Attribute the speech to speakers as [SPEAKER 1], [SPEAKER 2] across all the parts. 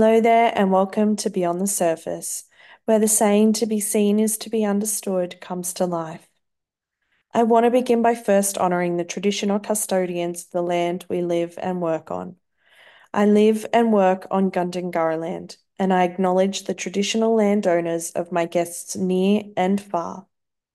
[SPEAKER 1] Hello there, and welcome to Beyond the Surface, where the saying to be seen is to be understood comes to life. I want to begin by first honouring the traditional custodians of the land we live and work on. I live and work on Gundungurra land, and I acknowledge the traditional landowners of my guests near and far.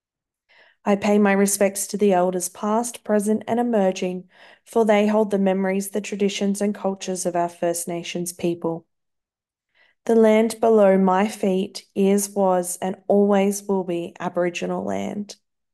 [SPEAKER 1] I pay my respects to the elders past, present, and emerging, for they hold the memories, the traditions, and cultures of our First Nations people. The land below my feet is, was, and always will be Aboriginal land.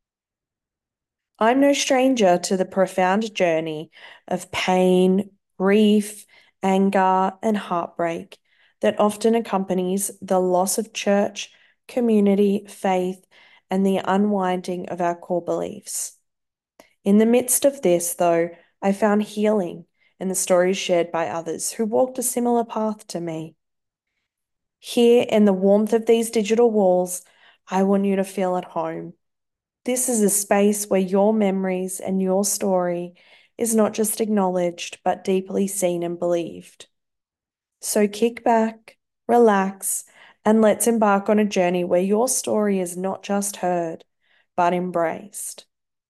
[SPEAKER 1] I'm no stranger to the profound journey of pain, grief, anger, and heartbreak that often accompanies the loss of church, community, faith, and the unwinding of our core beliefs. In the midst of this, though, I found healing in the stories shared by others who walked a similar path to me. Here, in the warmth of these digital walls, I want you to feel at home. This is a space where your memories and your story is not just acknowledged, but deeply seen and believed. So kick back, relax, and let's embark on a journey where your story is not just heard, but embraced.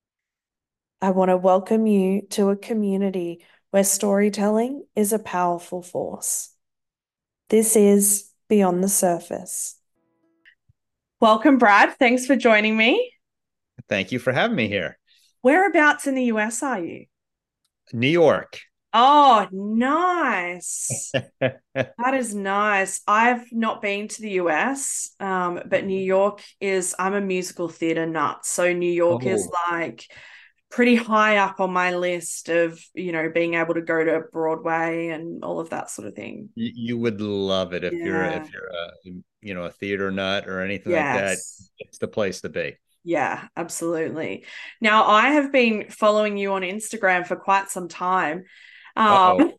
[SPEAKER 1] I want to welcome you to a community where storytelling is a powerful force. This is Beyond the Surface. Welcome, Brad. Thanks for joining me.
[SPEAKER 2] Thank you for having me here.
[SPEAKER 1] Whereabouts in the US are you?
[SPEAKER 2] New York.
[SPEAKER 1] Oh, nice. That is nice. I've not been to the US, but New York is, I'm a musical theater nut. So New York is
[SPEAKER 2] Oh,
[SPEAKER 1] like pretty high up on my list of, being able to go to Broadway and all of that sort of thing.
[SPEAKER 2] you would love it if you're
[SPEAKER 1] Yeah.
[SPEAKER 2] if you're a theater nut or anything like that.
[SPEAKER 1] Yes.
[SPEAKER 2] It's the place to be.
[SPEAKER 1] Yeah, absolutely. Now, I have been following you on Instagram for quite some time. Um,
[SPEAKER 2] Uh-oh.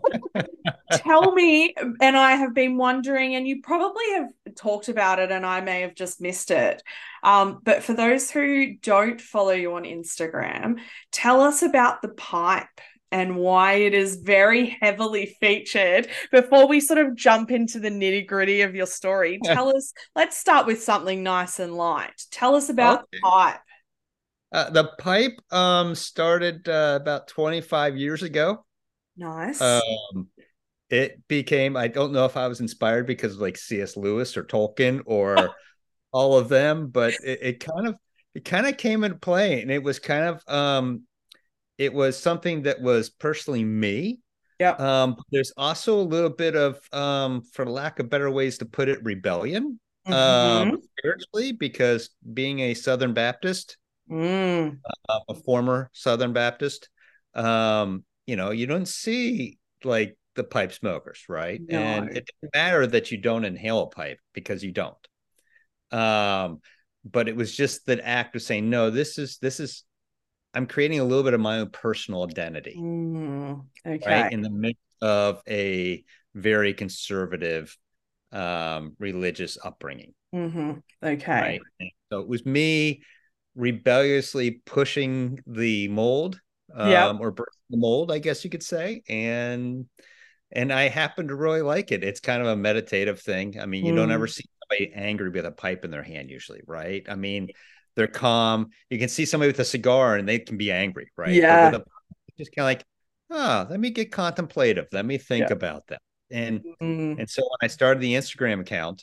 [SPEAKER 1] Tell me, and I have been wondering, and you probably have talked about it, and I may have just missed it. But for those who don't follow you on Instagram, tell us about the pipe and why it is very heavily featured. Before we sort of jump into the nitty-gritty of your story, tell us, let's start with something nice and light. Tell us about the
[SPEAKER 2] Okay.
[SPEAKER 1] pipe.
[SPEAKER 2] The pipe started about 25 years ago.
[SPEAKER 1] Nice.
[SPEAKER 2] Um, it became, I don't know if I was inspired because of like C.S. Lewis or Tolkien or all of them, but it kind of came into play, and it was kind of it was something that was personally me.
[SPEAKER 1] Yep.
[SPEAKER 2] There's also a little bit of, for lack of better ways to put it, rebellion
[SPEAKER 1] Mm-hmm.
[SPEAKER 2] spiritually, because being a Southern Baptist,
[SPEAKER 1] Mm.
[SPEAKER 2] a former Southern Baptist, you don't see like the pipe smokers, right? And
[SPEAKER 1] No.
[SPEAKER 2] it doesn't matter that you don't inhale a pipe because you don't. Um, but it was just that act of saying, no, this is I'm creating a little bit of my own personal identity, right?
[SPEAKER 1] Okay.
[SPEAKER 2] In the midst of a very conservative religious upbringing,
[SPEAKER 1] Okay.
[SPEAKER 2] right? And so it was me rebelliously pushing the mold,
[SPEAKER 1] Yep.
[SPEAKER 2] or breaking the mold, I guess you could say. And I happen to really like it. It's kind of a meditative thing. I mean, you don't ever
[SPEAKER 1] Mm.
[SPEAKER 2] see somebody angry with a pipe in their hand usually, right? I mean, they're calm. You can see somebody with a cigar and they can be angry, right? But with
[SPEAKER 1] Yeah.
[SPEAKER 2] a just kind of like, let me get contemplative. Let me think
[SPEAKER 1] Yeah.
[SPEAKER 2] about that. And
[SPEAKER 1] Mm.
[SPEAKER 2] and so when I started the Instagram account,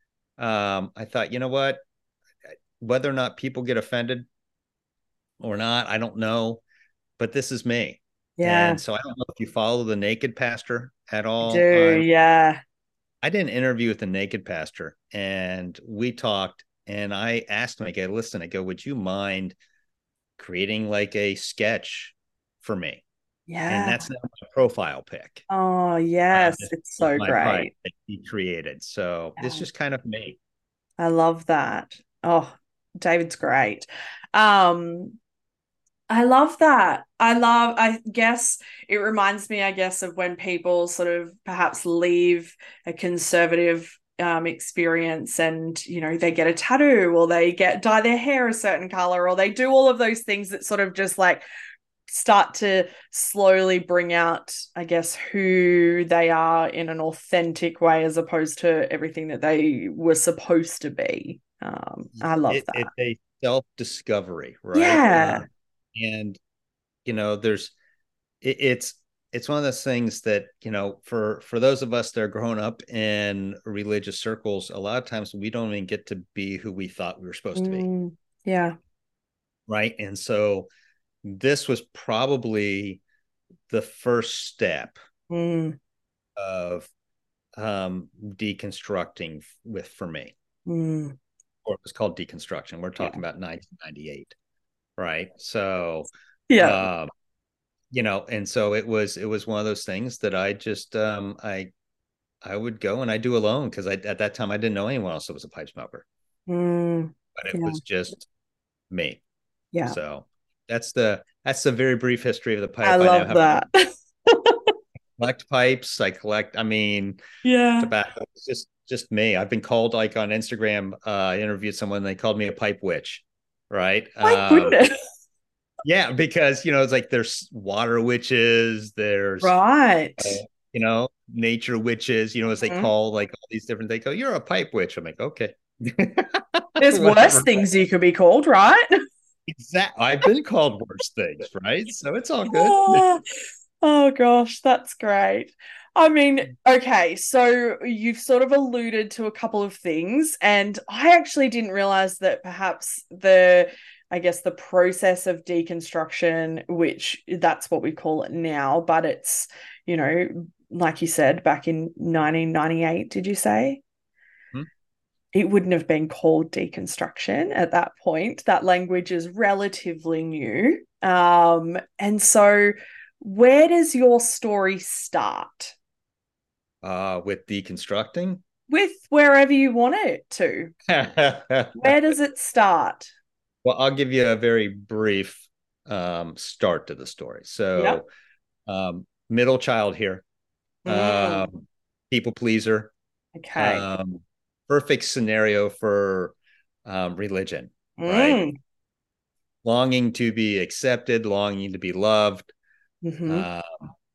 [SPEAKER 2] I thought, you know what? Whether or not people get offended or not, I don't know, but this is me.
[SPEAKER 1] Yeah.
[SPEAKER 2] And so I don't know if you follow the Naked Pastor at
[SPEAKER 1] I do.
[SPEAKER 2] all on.
[SPEAKER 1] Yeah.
[SPEAKER 2] I did an interview with the Naked Pastor, and we talked, and I asked him, I go, listen, I go, would you mind creating like a sketch for me? And
[SPEAKER 1] Yeah.
[SPEAKER 2] that's not my profile pic.
[SPEAKER 1] Oh, yes.
[SPEAKER 2] This
[SPEAKER 1] It's
[SPEAKER 2] is
[SPEAKER 1] so
[SPEAKER 2] my private
[SPEAKER 1] great.
[SPEAKER 2] that he created. So it's
[SPEAKER 1] Yeah.
[SPEAKER 2] just kind of me.
[SPEAKER 1] I love that. Oh, David's great. Um, I love that. I guess it reminds me, I guess, of when people sort of perhaps leave a conservative experience and, they get a tattoo or they dye their hair a certain color or they do all of those things that sort of just like start to slowly bring out, I guess, who they are in an authentic way as opposed to everything that they were supposed to be. I love that.
[SPEAKER 2] It's a self-discovery, right?
[SPEAKER 1] Yeah.
[SPEAKER 2] And there's it's it's one of those things that for those of us that are growing up in religious circles, a lot of times we don't even get to be who we thought we were supposed to be,
[SPEAKER 1] Yeah.
[SPEAKER 2] right? And so this was probably the first step
[SPEAKER 1] Mm,
[SPEAKER 2] of deconstructing with for me,
[SPEAKER 1] mm,
[SPEAKER 2] or it was called deconstruction. We're
[SPEAKER 1] yeah.
[SPEAKER 2] talking about 1998, right? So
[SPEAKER 1] Yeah.
[SPEAKER 2] um and so it was one of those things that I just I would go and I do alone, because I at that time I didn't know anyone else that was a pipe smoker,
[SPEAKER 1] Mm,
[SPEAKER 2] but it
[SPEAKER 1] yeah.
[SPEAKER 2] was just me.
[SPEAKER 1] Yeah.
[SPEAKER 2] So that's the very brief history of the
[SPEAKER 1] I
[SPEAKER 2] pipe. I now
[SPEAKER 1] love
[SPEAKER 2] have
[SPEAKER 1] that.
[SPEAKER 2] collect pipes. I collect, I mean,
[SPEAKER 1] Yeah.
[SPEAKER 2] tobacco. It's just me. I've been called, like, on Instagram. I interviewed someone, they called me a pipe witch, right?
[SPEAKER 1] My goodness.
[SPEAKER 2] Yeah, because it's like there's water witches, there's
[SPEAKER 1] Right.
[SPEAKER 2] uh, nature witches, as they
[SPEAKER 1] Mhm.
[SPEAKER 2] call, like, all these different, they go, you're a pipe witch. I'm like, okay.
[SPEAKER 1] There's worse
[SPEAKER 2] Whatever.
[SPEAKER 1] things you could be called, right?
[SPEAKER 2] Exactly. I've been called worse things, right? So it's all good.
[SPEAKER 1] Oh, oh gosh, that's great. I mean, okay, so you've sort of alluded to a couple of things, and I actually didn't realize that perhaps I guess, the process of deconstruction, which that's what we call it now, but it's, like you said, back in 1998, did you say?
[SPEAKER 2] Hmm.
[SPEAKER 1] It wouldn't have been called deconstruction at that point. That language is relatively new. And so where does your story start?
[SPEAKER 2] With deconstructing.
[SPEAKER 1] With wherever you want it to. Where does it start?
[SPEAKER 2] Well, I'll give you a very brief start to the story.
[SPEAKER 1] Yep.
[SPEAKER 2] So, middle child here,
[SPEAKER 1] Mm,
[SPEAKER 2] people pleaser,
[SPEAKER 1] okay.
[SPEAKER 2] um, perfect scenario for religion, right?
[SPEAKER 1] Mm,
[SPEAKER 2] Longing to be accepted, longing to be loved.
[SPEAKER 1] mm-hmm.
[SPEAKER 2] Uh,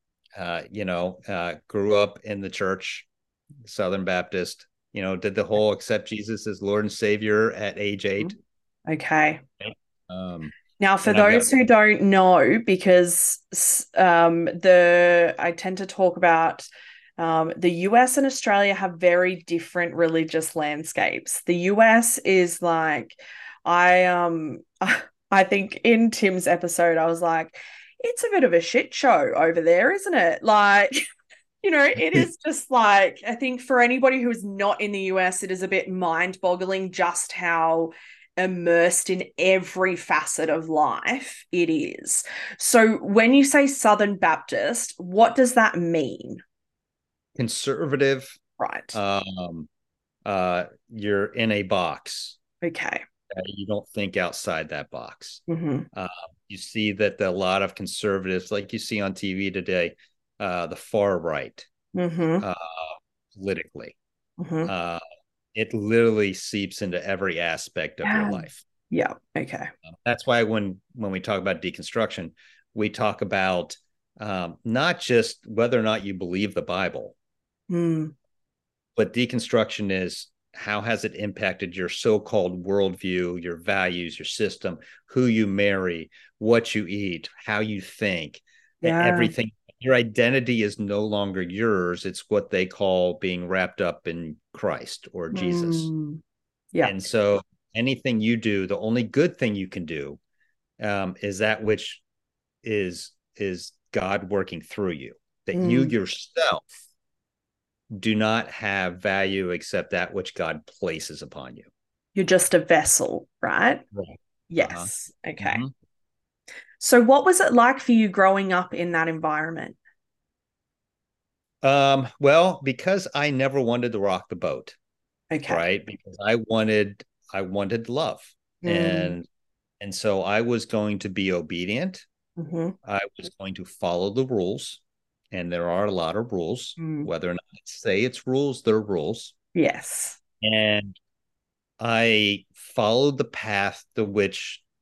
[SPEAKER 2] grew up in the church, Southern Baptist. Did the whole accept Jesus as Lord and Savior at age 8.
[SPEAKER 1] Okay.
[SPEAKER 2] Um,
[SPEAKER 1] Now, for
[SPEAKER 2] and I've got
[SPEAKER 1] those who don't know, because the I tend to talk about the US and Australia have very different religious landscapes. The US is like, I think in Tim's episode, I was like, it's a bit of a shit show over there, isn't it? Like, it is just like, I think for anybody who is not in the US, it is a bit mind-boggling just how immersed in every facet of life it is. So when you say Southern Baptist, what does that mean?
[SPEAKER 2] conservative.
[SPEAKER 1] Right.
[SPEAKER 2] Um, you're in a box.
[SPEAKER 1] Okay.
[SPEAKER 2] You don't think outside that box.
[SPEAKER 1] Mm-hmm.
[SPEAKER 2] Uh, you see that a lot of conservatives, like you see on TV today, the far right,
[SPEAKER 1] Mm-hmm.
[SPEAKER 2] uh, politically,
[SPEAKER 1] Mm-hmm.
[SPEAKER 2] uh, it literally seeps into every aspect of your
[SPEAKER 1] Yeah.
[SPEAKER 2] life.
[SPEAKER 1] Yeah. Okay.
[SPEAKER 2] That's why when we talk about deconstruction, we talk about not just whether or not you believe the Bible,
[SPEAKER 1] Mm.
[SPEAKER 2] but deconstruction is how has it impacted your so-called worldview, your values, your system, who you marry, what you eat, how you think,
[SPEAKER 1] Yeah.
[SPEAKER 2] everything. Your identity is no longer yours. It's what they call being wrapped up in Christ or Jesus.
[SPEAKER 1] Mm. Yeah.
[SPEAKER 2] And so anything you do, the only good thing you can do is that which is God working through you. That you
[SPEAKER 1] Mm.
[SPEAKER 2] yourself do not have value except that which God places upon you.
[SPEAKER 1] You're just a vessel, right?
[SPEAKER 2] Right. Uh-huh.
[SPEAKER 1] Yes. Okay.
[SPEAKER 2] Mm-hmm.
[SPEAKER 1] So what was it like for you growing up in that environment?
[SPEAKER 2] Well, because I never wanted to rock the boat,
[SPEAKER 1] Okay.
[SPEAKER 2] right? Because I wanted love.
[SPEAKER 1] Mm.
[SPEAKER 2] And so I was going to be obedient.
[SPEAKER 1] Mm-hmm.
[SPEAKER 2] I was going to follow the rules. And there are a lot of rules.
[SPEAKER 1] Mm.
[SPEAKER 2] Whether or not I say it's rules, they're rules.
[SPEAKER 1] Yes.
[SPEAKER 2] And I followed the path to which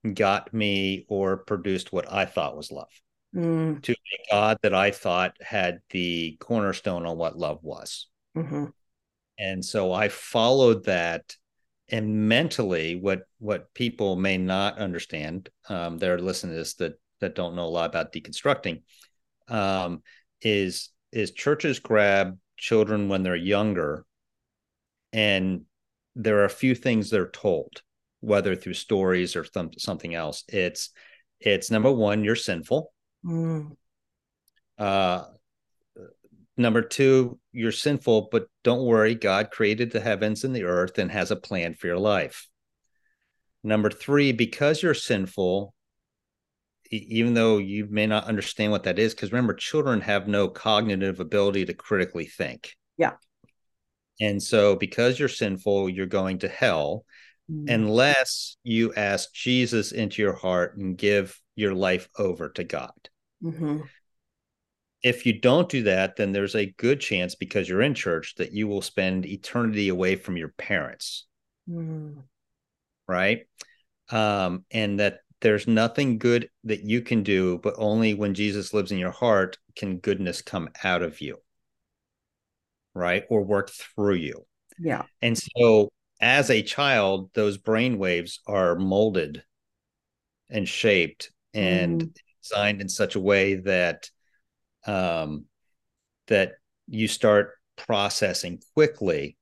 [SPEAKER 2] got me or produced what I thought was love,
[SPEAKER 1] Mm,
[SPEAKER 2] to a God that I thought had the cornerstone on what love was.
[SPEAKER 1] hmm.
[SPEAKER 2] And so I followed that. And mentally, what people may not understand, that are listening to this, that don't know a lot about deconstructing, um, is churches grab children when they're younger, and there are a few things they're told, whether through stories or something else. It's number one, you're sinful.
[SPEAKER 1] Mm,
[SPEAKER 2] Uh, Number two, you're sinful, but don't worry, God created the heavens and the earth and has a plan for your life. Number three, because you're sinful, even though you may not understand what that is, because remember, children have no cognitive ability to critically think.
[SPEAKER 1] yeah.
[SPEAKER 2] And so, because you're sinful, you're going to hell
[SPEAKER 1] Mm,
[SPEAKER 2] unless you ask Jesus into your heart and give your life over to God.
[SPEAKER 1] hmm.
[SPEAKER 2] If you don't do that, then there's a good chance, because you're in church, that you will spend eternity away from your parents,
[SPEAKER 1] Mm,
[SPEAKER 2] right? And that there's nothing good that you can do, but only when Jesus lives in your heart can goodness come out of you, right? Or work through you.
[SPEAKER 1] yeah.
[SPEAKER 2] And so, as a child, those brain waves are molded and shaped and
[SPEAKER 1] Mm,
[SPEAKER 2] designed in such a way that um, that you start processing quickly.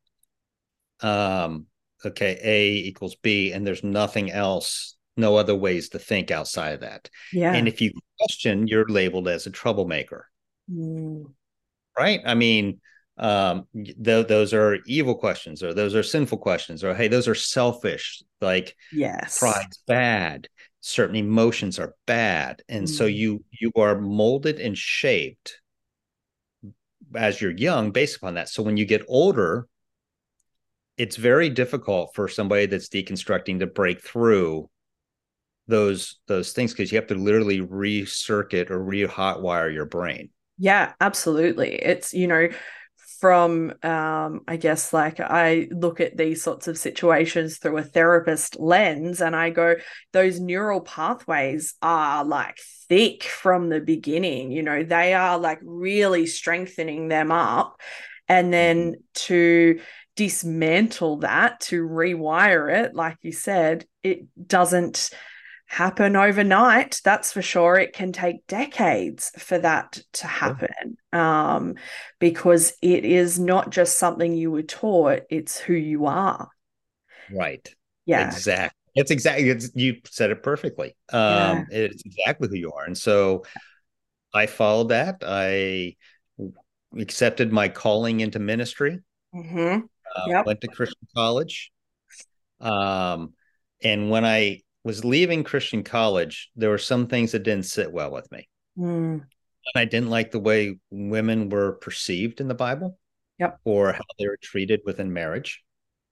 [SPEAKER 2] Okay, A equals B, and there's nothing else, no other ways to think outside of that. And
[SPEAKER 1] yeah.
[SPEAKER 2] if you question, you're labeled as a troublemaker,
[SPEAKER 1] Mm,
[SPEAKER 2] right? I mean, those are evil questions, or those are sinful questions, or hey, those are selfish. Like
[SPEAKER 1] yes.
[SPEAKER 2] pride's bad, certain emotions are bad, and so
[SPEAKER 1] Mm,
[SPEAKER 2] you are molded and shaped as you're young based upon that. So when you get older, it's very difficult for somebody that's deconstructing to break through those things, because you have to literally recircuit or re-hotwire your brain.
[SPEAKER 1] yeah, absolutely. It's, from I guess like I look at these sorts of situations through a therapist lens and I go, those neural pathways are like thick from the beginning, they are like really strengthening them up. And
[SPEAKER 2] Mhm.
[SPEAKER 1] then to dismantle that, to rewire it, like you said, it doesn't happen overnight. That's for sure. It can take decades for that to
[SPEAKER 2] Sure.
[SPEAKER 1] happen, because it is not just something you were taught, it's who you are.
[SPEAKER 2] Right.
[SPEAKER 1] Yeah.
[SPEAKER 2] Exactly. You said it perfectly.
[SPEAKER 1] Yeah.
[SPEAKER 2] It's exactly who you are. And so I followed that. I accepted my calling into ministry,
[SPEAKER 1] Mm-hmm. Yep.
[SPEAKER 2] went to Christian college. Um, and when I was leaving Christian college, there were some things that didn't sit well with me.
[SPEAKER 1] Mm.
[SPEAKER 2] And I didn't like the way women were perceived in the Bible,
[SPEAKER 1] Yep.
[SPEAKER 2] or how they were treated within marriage.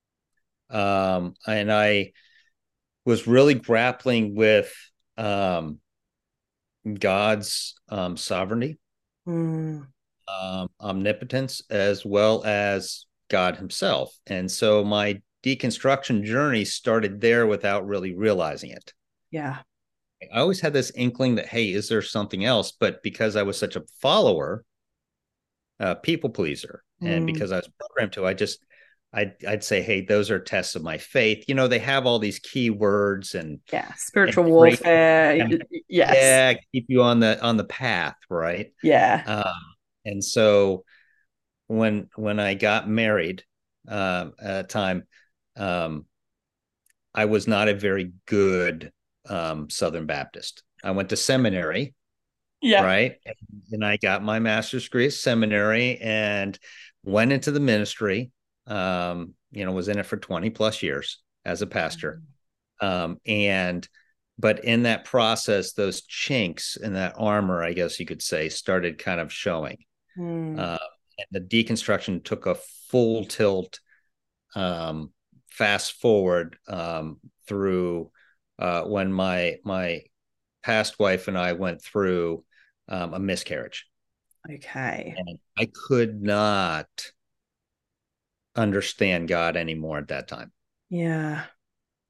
[SPEAKER 2] And I was really grappling with um, God's sovereignty,
[SPEAKER 1] Mm.
[SPEAKER 2] omnipotence, as well as God Himself. And so my deconstruction journey started there without really realizing it.
[SPEAKER 1] Yeah.
[SPEAKER 2] I always had this inkling that, hey, is there something else? But because I was such a follower, people pleaser, and
[SPEAKER 1] Mm.
[SPEAKER 2] because I was programmed to, I'd say, hey, those are tests of my faith. They have all these key words
[SPEAKER 1] Yeah.
[SPEAKER 2] and
[SPEAKER 1] Spiritual
[SPEAKER 2] great,
[SPEAKER 1] warfare. Yes.
[SPEAKER 2] yeah, keep you on the path, right?
[SPEAKER 1] Yeah.
[SPEAKER 2] Um, and so when I got married, at a time, um, I was not a very good Southern Baptist. I went to seminary,
[SPEAKER 1] Yeah.
[SPEAKER 2] right? And I got my master's degree at seminary and went into the ministry. Was in it for 20 plus years as a pastor. And but in that process, those chinks in that armor, I guess you could say, started kind of showing.
[SPEAKER 1] Mm.
[SPEAKER 2] Uh, and the deconstruction took a full tilt, um, fast forward, through when my past wife and I went through a miscarriage,
[SPEAKER 1] Okay.
[SPEAKER 2] and I could not understand God anymore at that time.
[SPEAKER 1] Yeah.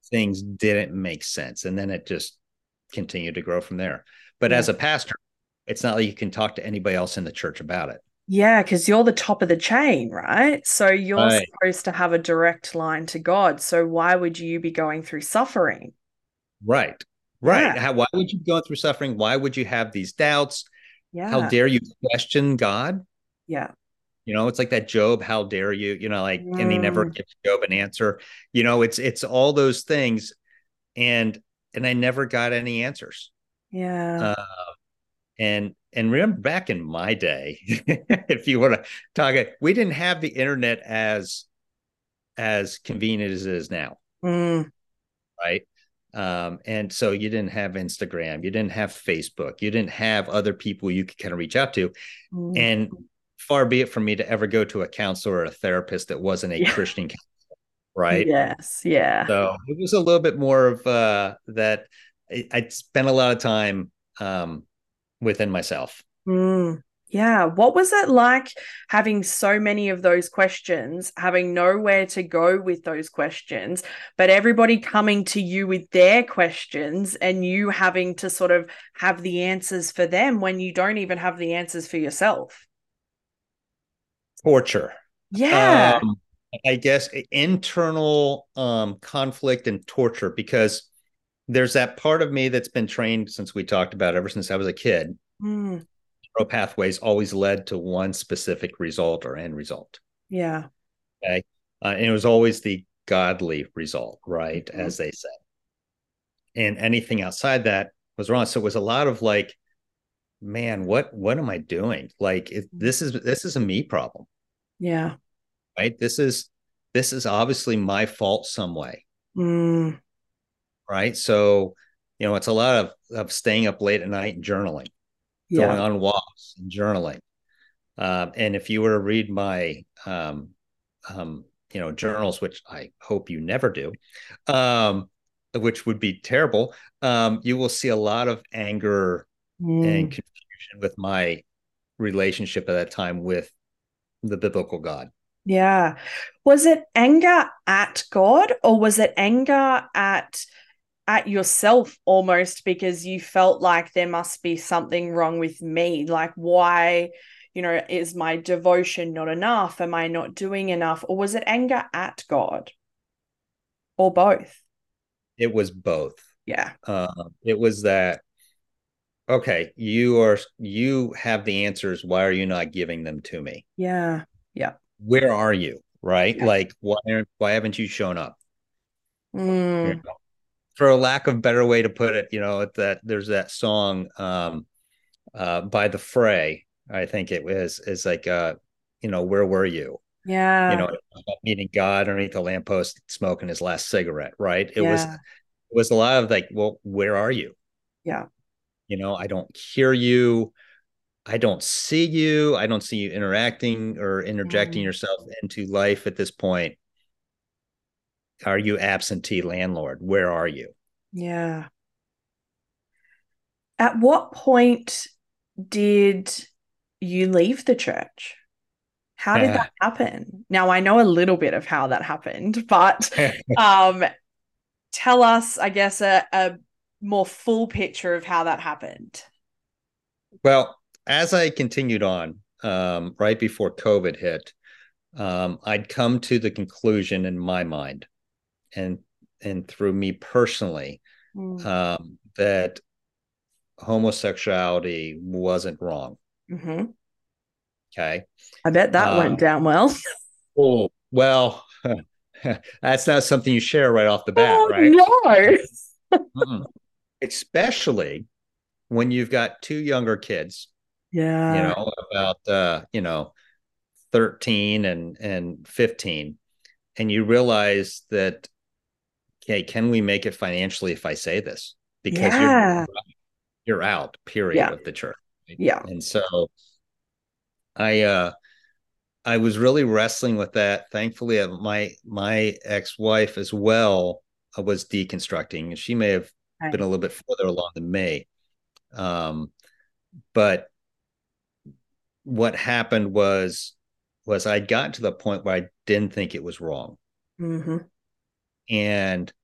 [SPEAKER 2] things didn't make sense. And then it just continued to grow from there. But
[SPEAKER 1] Yeah.
[SPEAKER 2] as a pastor, it's not like you can talk to anybody else in the church about it.
[SPEAKER 1] Yeah, because you're the top of the chain, right? So you're
[SPEAKER 2] Right.
[SPEAKER 1] supposed to have a direct line to God. So why would you be going through suffering?
[SPEAKER 2] Right.
[SPEAKER 1] Yeah.
[SPEAKER 2] Right. Why would you go through suffering? Why would you have these doubts? How
[SPEAKER 1] Yeah.
[SPEAKER 2] dare you question God?
[SPEAKER 1] Yeah.
[SPEAKER 2] It's like that Job, how dare you, like, and he never
[SPEAKER 1] Mm,
[SPEAKER 2] gives Job an answer. It's all those things. And I never got any answers.
[SPEAKER 1] yeah.
[SPEAKER 2] Uh, and remember back in my day, if you want to talk it, we didn't have the internet as convenient as it is now,
[SPEAKER 1] Mm,
[SPEAKER 2] right? And so you didn't have Instagram, you didn't have Facebook, you didn't have other people you could kind of reach out to.
[SPEAKER 1] mm.
[SPEAKER 2] And far be it from me to ever go to a counselor or a therapist that wasn't a
[SPEAKER 1] Yeah.
[SPEAKER 2] Christian, right?
[SPEAKER 1] Yes. Yeah.
[SPEAKER 2] So it was a little bit more of that. I spent a lot of time within myself.
[SPEAKER 1] Mm, yeah. What was it like having so many of those questions, having nowhere to go with those questions, but everybody coming to you with their questions and you having to sort of have the answers for them when you don't even have the answers for yourself?
[SPEAKER 2] Torture.
[SPEAKER 1] Yeah.
[SPEAKER 2] Um, I guess internal conflict and torture, because there's that part of me that's been trained, since we talked about ever since I was a kid.
[SPEAKER 1] Mm,
[SPEAKER 2] Neural pathways always led to one specific result or end result.
[SPEAKER 1] yeah.
[SPEAKER 2] Okay. And it was always the godly result, right?
[SPEAKER 1] Mhm.
[SPEAKER 2] As they said. And anything outside that was wrong. So it was a lot of like, man, what am I doing? Like this is a me problem,
[SPEAKER 1] Yeah.
[SPEAKER 2] right? This is obviously my fault some way,
[SPEAKER 1] Mm,
[SPEAKER 2] right? So, it's a lot of staying up late at night and journaling, going
[SPEAKER 1] yeah.
[SPEAKER 2] on walks and journaling. And if you were to read my journals, which I hope you never do, um, which would be terrible, you will see a lot of anger and
[SPEAKER 1] Mm.
[SPEAKER 2] confusion with my relationship at that time with the biblical God.
[SPEAKER 1] Yeah. Was it anger at God or was it anger at yourself almost because you felt like there must be something wrong with me? Like why, is my devotion not enough? Am I not doing enough? Or was it anger at God or both?
[SPEAKER 2] It was both.
[SPEAKER 1] Yeah.
[SPEAKER 2] It was that, okay, you have the answers. Why are you not giving them to me?
[SPEAKER 1] Yeah. Yeah.
[SPEAKER 2] Where are you? Right?
[SPEAKER 1] Yeah.
[SPEAKER 2] Like, why haven't you shown up? You
[SPEAKER 1] Mm.
[SPEAKER 2] know, for a lack of better way to put it, that there's that song by the Fray. I think it was is like where were you?
[SPEAKER 1] Yeah.
[SPEAKER 2] Meeting God underneath the lamppost, smoking his last cigarette. Right?
[SPEAKER 1] Yeah.
[SPEAKER 2] It was a lot of like, well, where are you?
[SPEAKER 1] Yeah.
[SPEAKER 2] I don't hear you. I don't see you. I don't see you interacting or interjecting
[SPEAKER 1] Mm.
[SPEAKER 2] yourself into life at this point. Are you absentee landlord? Where are you?
[SPEAKER 1] Yeah. At what point did you leave the church? How did that happen? Now, I know a little bit of how that happened, but um, tell us, I guess, a more full picture of how that happened.
[SPEAKER 2] Well, as I continued on, right before COVID hit, I'd come to the conclusion in my mind, and through me personally,
[SPEAKER 1] Mm.
[SPEAKER 2] that homosexuality wasn't wrong.
[SPEAKER 1] Mm-hmm.
[SPEAKER 2] Okay.
[SPEAKER 1] I bet that
[SPEAKER 2] Uh,
[SPEAKER 1] went down well.
[SPEAKER 2] oh well, that's not something you share right off the bat,
[SPEAKER 1] Oh,
[SPEAKER 2] right?
[SPEAKER 1] no.
[SPEAKER 2] Mm-mm. Especially when you've got two younger kids,
[SPEAKER 1] Yeah.
[SPEAKER 2] about 13 and 15, and you realize that, okay, can we make it financially if I say this? Because
[SPEAKER 1] Yeah.
[SPEAKER 2] you're out, period,
[SPEAKER 1] Yeah.
[SPEAKER 2] of the church. Right?
[SPEAKER 1] Yeah.
[SPEAKER 2] And so I I was really wrestling with that. Thankfully, my ex-wife as well was deconstructing. She may have been a
[SPEAKER 1] Okay.
[SPEAKER 2] little bit further along than me. Um, but what happened was I'd gotten to the point where I didn't think it was wrong.
[SPEAKER 1] Mm-hmm.
[SPEAKER 2] And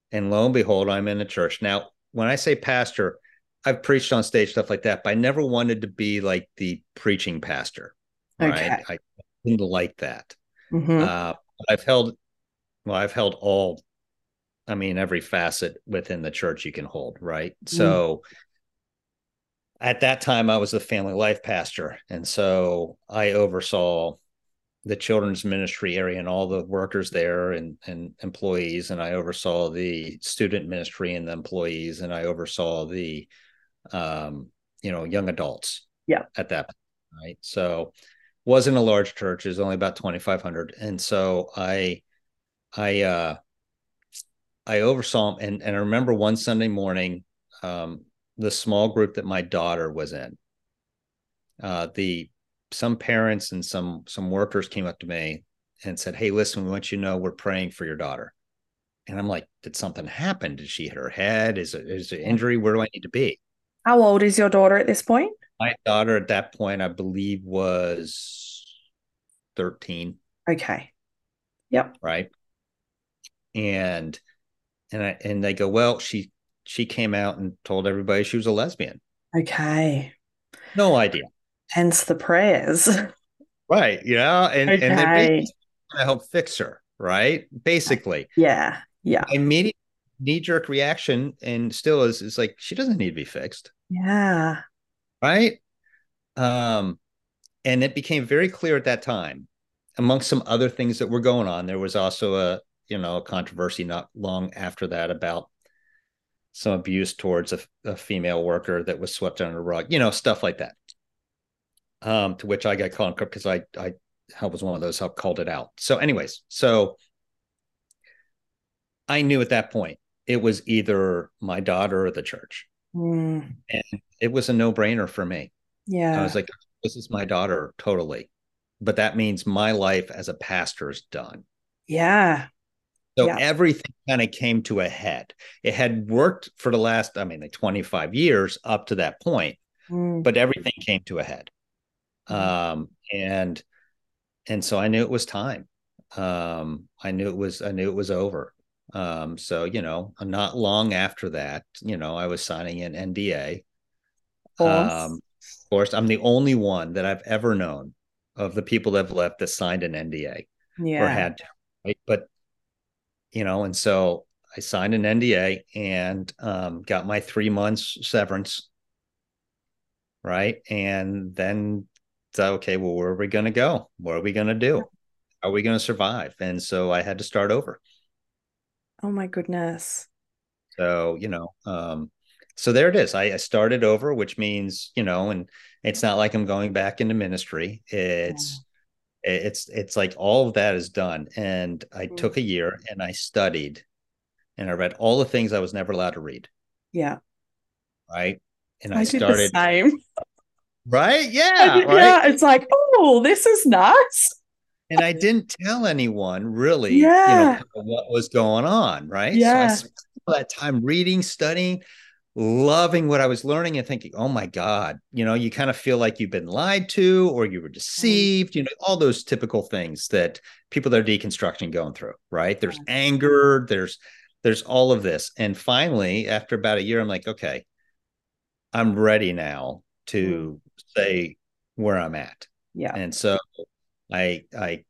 [SPEAKER 2] And lo and behold, I'm in a church. Now, when I say pastor, I've preached on stage, stuff like that, but I never wanted to be like the preaching pastor, right?
[SPEAKER 1] Okay.
[SPEAKER 2] I didn't like that.
[SPEAKER 1] Mm-hmm.
[SPEAKER 2] Uh, I've held, well, I've held all, I mean, every facet within the church you can hold, right?
[SPEAKER 1] Mm.
[SPEAKER 2] So at that time, I was a family life pastor. And so I oversaw the children's ministry area and all the workers there and employees. And I oversaw the student ministry and the employees. And I oversaw the, young adults
[SPEAKER 1] Yeah.
[SPEAKER 2] at that point, right? So wasn't a large church. It was only about 2,500. And so I, uh, I oversaw them. And I remember one Sunday morning, the small group that my daughter was in, the some parents and some workers came up to me and said, "Hey, listen, we want you to know we're praying for your daughter." And I'm like, "Did something happen? Did she hit her head? Is it injury? Where do I need to be?"
[SPEAKER 1] How old is your daughter at this point?
[SPEAKER 2] My daughter at that point, I believe, was 13,
[SPEAKER 1] Okay. Yep.
[SPEAKER 2] right? And and they go, "Well, she came out and told everybody she was a lesbian."
[SPEAKER 1] Okay.
[SPEAKER 2] No idea.
[SPEAKER 1] Hence the prayers.
[SPEAKER 2] Right. And they're
[SPEAKER 1] Okay.
[SPEAKER 2] basically trying to help fix her, right? Basically.
[SPEAKER 1] Yeah. Yeah.
[SPEAKER 2] My immediate knee-jerk reaction and still is like she doesn't need to be fixed,
[SPEAKER 1] Yeah.
[SPEAKER 2] right? Um, and it became very clear at that time, amongst some other things that were going on, there was also a controversy not long after that about some abuse towards a female worker that was swept under the rug, stuff like that. To which I got caught because I was one of those who called it out. So, anyways, so I knew at that point it was either my daughter or the church.
[SPEAKER 1] Mm.
[SPEAKER 2] And it was a no-brainer for me. I was
[SPEAKER 1] Yeah.
[SPEAKER 2] like, this is my daughter totally. But that means my life as a pastor is done.
[SPEAKER 1] Yeah.
[SPEAKER 2] So
[SPEAKER 1] Yeah.
[SPEAKER 2] everything kind of came to a head. It had worked for the last, I mean, like 25 years up to that point,
[SPEAKER 1] Mm.
[SPEAKER 2] but everything came to a head.
[SPEAKER 1] Mm.
[SPEAKER 2] And so I knew it was time. I knew it was over. So, not long after that, I was signing an NDA.
[SPEAKER 1] Course.
[SPEAKER 2] Of course, I'm the only one that I've ever known of the people that have left that signed an NDA or
[SPEAKER 1] Yeah.
[SPEAKER 2] had to, right? But, and so I signed an NDA and got my 3 months severance, right? And then so, okay, well, where are we going to go? What are we going to do? How are we going to survive? And so I had to start over.
[SPEAKER 1] Oh my goodness.
[SPEAKER 2] So, so there it is. I started over, which means, and it's not like I'm going back into ministry.
[SPEAKER 1] Yeah.
[SPEAKER 2] It's like all of that is done. And I
[SPEAKER 1] Mm.
[SPEAKER 2] took a year and I studied and I read all the things I was never allowed to read.
[SPEAKER 1] Yeah.
[SPEAKER 2] Right. And I
[SPEAKER 1] I did the
[SPEAKER 2] started,
[SPEAKER 1] same.
[SPEAKER 2] right. Yeah. Right.
[SPEAKER 1] Yeah. It's like, oh, this is nice.
[SPEAKER 2] And I didn't tell anyone really,
[SPEAKER 1] Yeah.
[SPEAKER 2] what was going on. Right. So I
[SPEAKER 1] Yeah.
[SPEAKER 2] spent all that time reading, studying, loving what I was learning and thinking, oh my God, you kind of feel like you've been lied to or you were
[SPEAKER 1] Mm.
[SPEAKER 2] deceived, all those typical things that people that are deconstruction going through, right? There's anger, there's all of this. And finally, after about a year, I'm like, okay, I'm ready now
[SPEAKER 1] Mm.
[SPEAKER 2] to say where I'm at.
[SPEAKER 1] Yeah.
[SPEAKER 2] And so I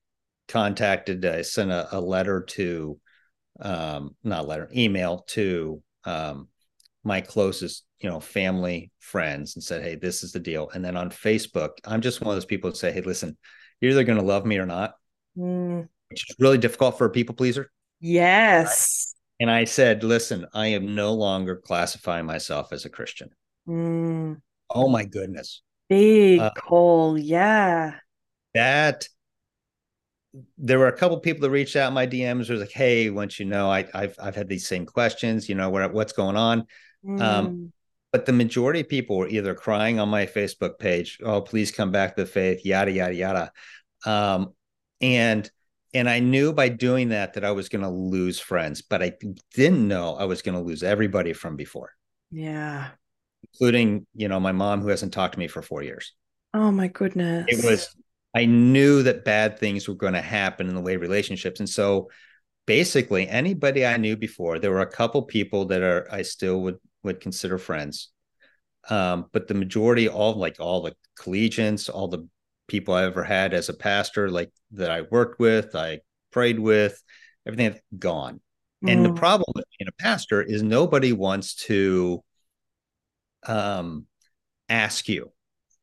[SPEAKER 2] I sent a letter to not letter, email to my closest, family, friends, and said, "Hey, this is the deal." And then on Facebook, I'm just one of those people that say, "Hey, listen, you're either going to love me or not,"
[SPEAKER 1] Mm.
[SPEAKER 2] which is really difficult for a people pleaser.
[SPEAKER 1] Yes.
[SPEAKER 2] And I said, "Listen, I am no longer classifying myself as a Christian."
[SPEAKER 1] Mm.
[SPEAKER 2] Oh my goodness,
[SPEAKER 1] Big call. Yeah.
[SPEAKER 2] that there were a couple of people that reached out in my DMs. Was like, "Hey, once I've had these same questions. What's going on?" Um,
[SPEAKER 1] Mm.
[SPEAKER 2] but the majority of people were either crying on my Facebook page, "Oh, please come back to the faith," yada yada yada, um, and I knew by doing that I was going to lose friends, but I didn't know I was going to lose everybody from before,
[SPEAKER 1] Yeah.
[SPEAKER 2] including my mom who hasn't talked to me for 4 years.
[SPEAKER 1] Oh my
[SPEAKER 2] It
[SPEAKER 1] goodness.
[SPEAKER 2] was I knew that bad things were going to happen in the way of relationships, and so basically anybody I knew before. There were a couple people that I still would consider friends. But the majority, all the collegians, all the people I ever had as a pastor, like that I worked with, I prayed with, everything gone. And the
[SPEAKER 1] Mm,
[SPEAKER 2] problem with being a pastor is nobody wants to um, ask you.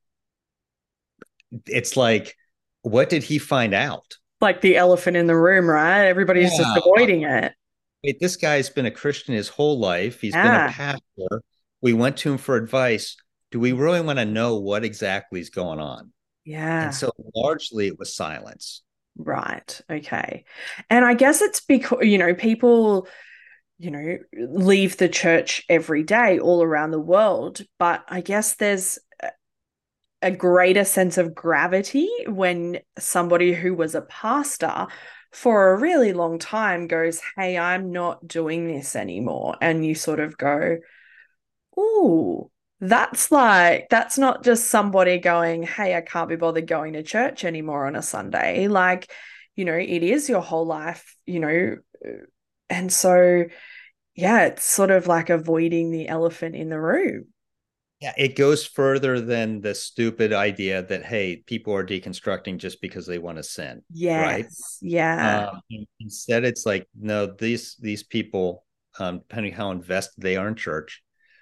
[SPEAKER 2] It's like, what did he find out?
[SPEAKER 1] like the elephant in the room, right? Everybody's just
[SPEAKER 2] Yeah.
[SPEAKER 1] avoiding it.
[SPEAKER 2] Wait, this guy's been a Christian his whole life. He's been a
[SPEAKER 1] Yeah.
[SPEAKER 2] pastor. We went to him for advice. Do we really want to know what exactly is going on? And
[SPEAKER 1] Yeah.
[SPEAKER 2] so largely it was silence.
[SPEAKER 1] Right. Okay. And I guess it's because, people, leave the church every day all around the world. But I guess there's a greater sense of gravity when somebody who was a pastor for a really long time goes, "Hey, I'm not doing this anymore." And you sort of go, "Ooh, that's not just somebody going, "Hey, I can't be bothered going to church anymore on a Sunday." Like, it is your whole life, and so, yeah, it's sort of like avoiding the elephant in the room.
[SPEAKER 2] Yeah, it goes further than the stupid idea that, hey, people are deconstructing just because they want to sin, right?
[SPEAKER 1] Yes. Yeah.
[SPEAKER 2] Instead, it's like, no, these people, depending how invested they are in church,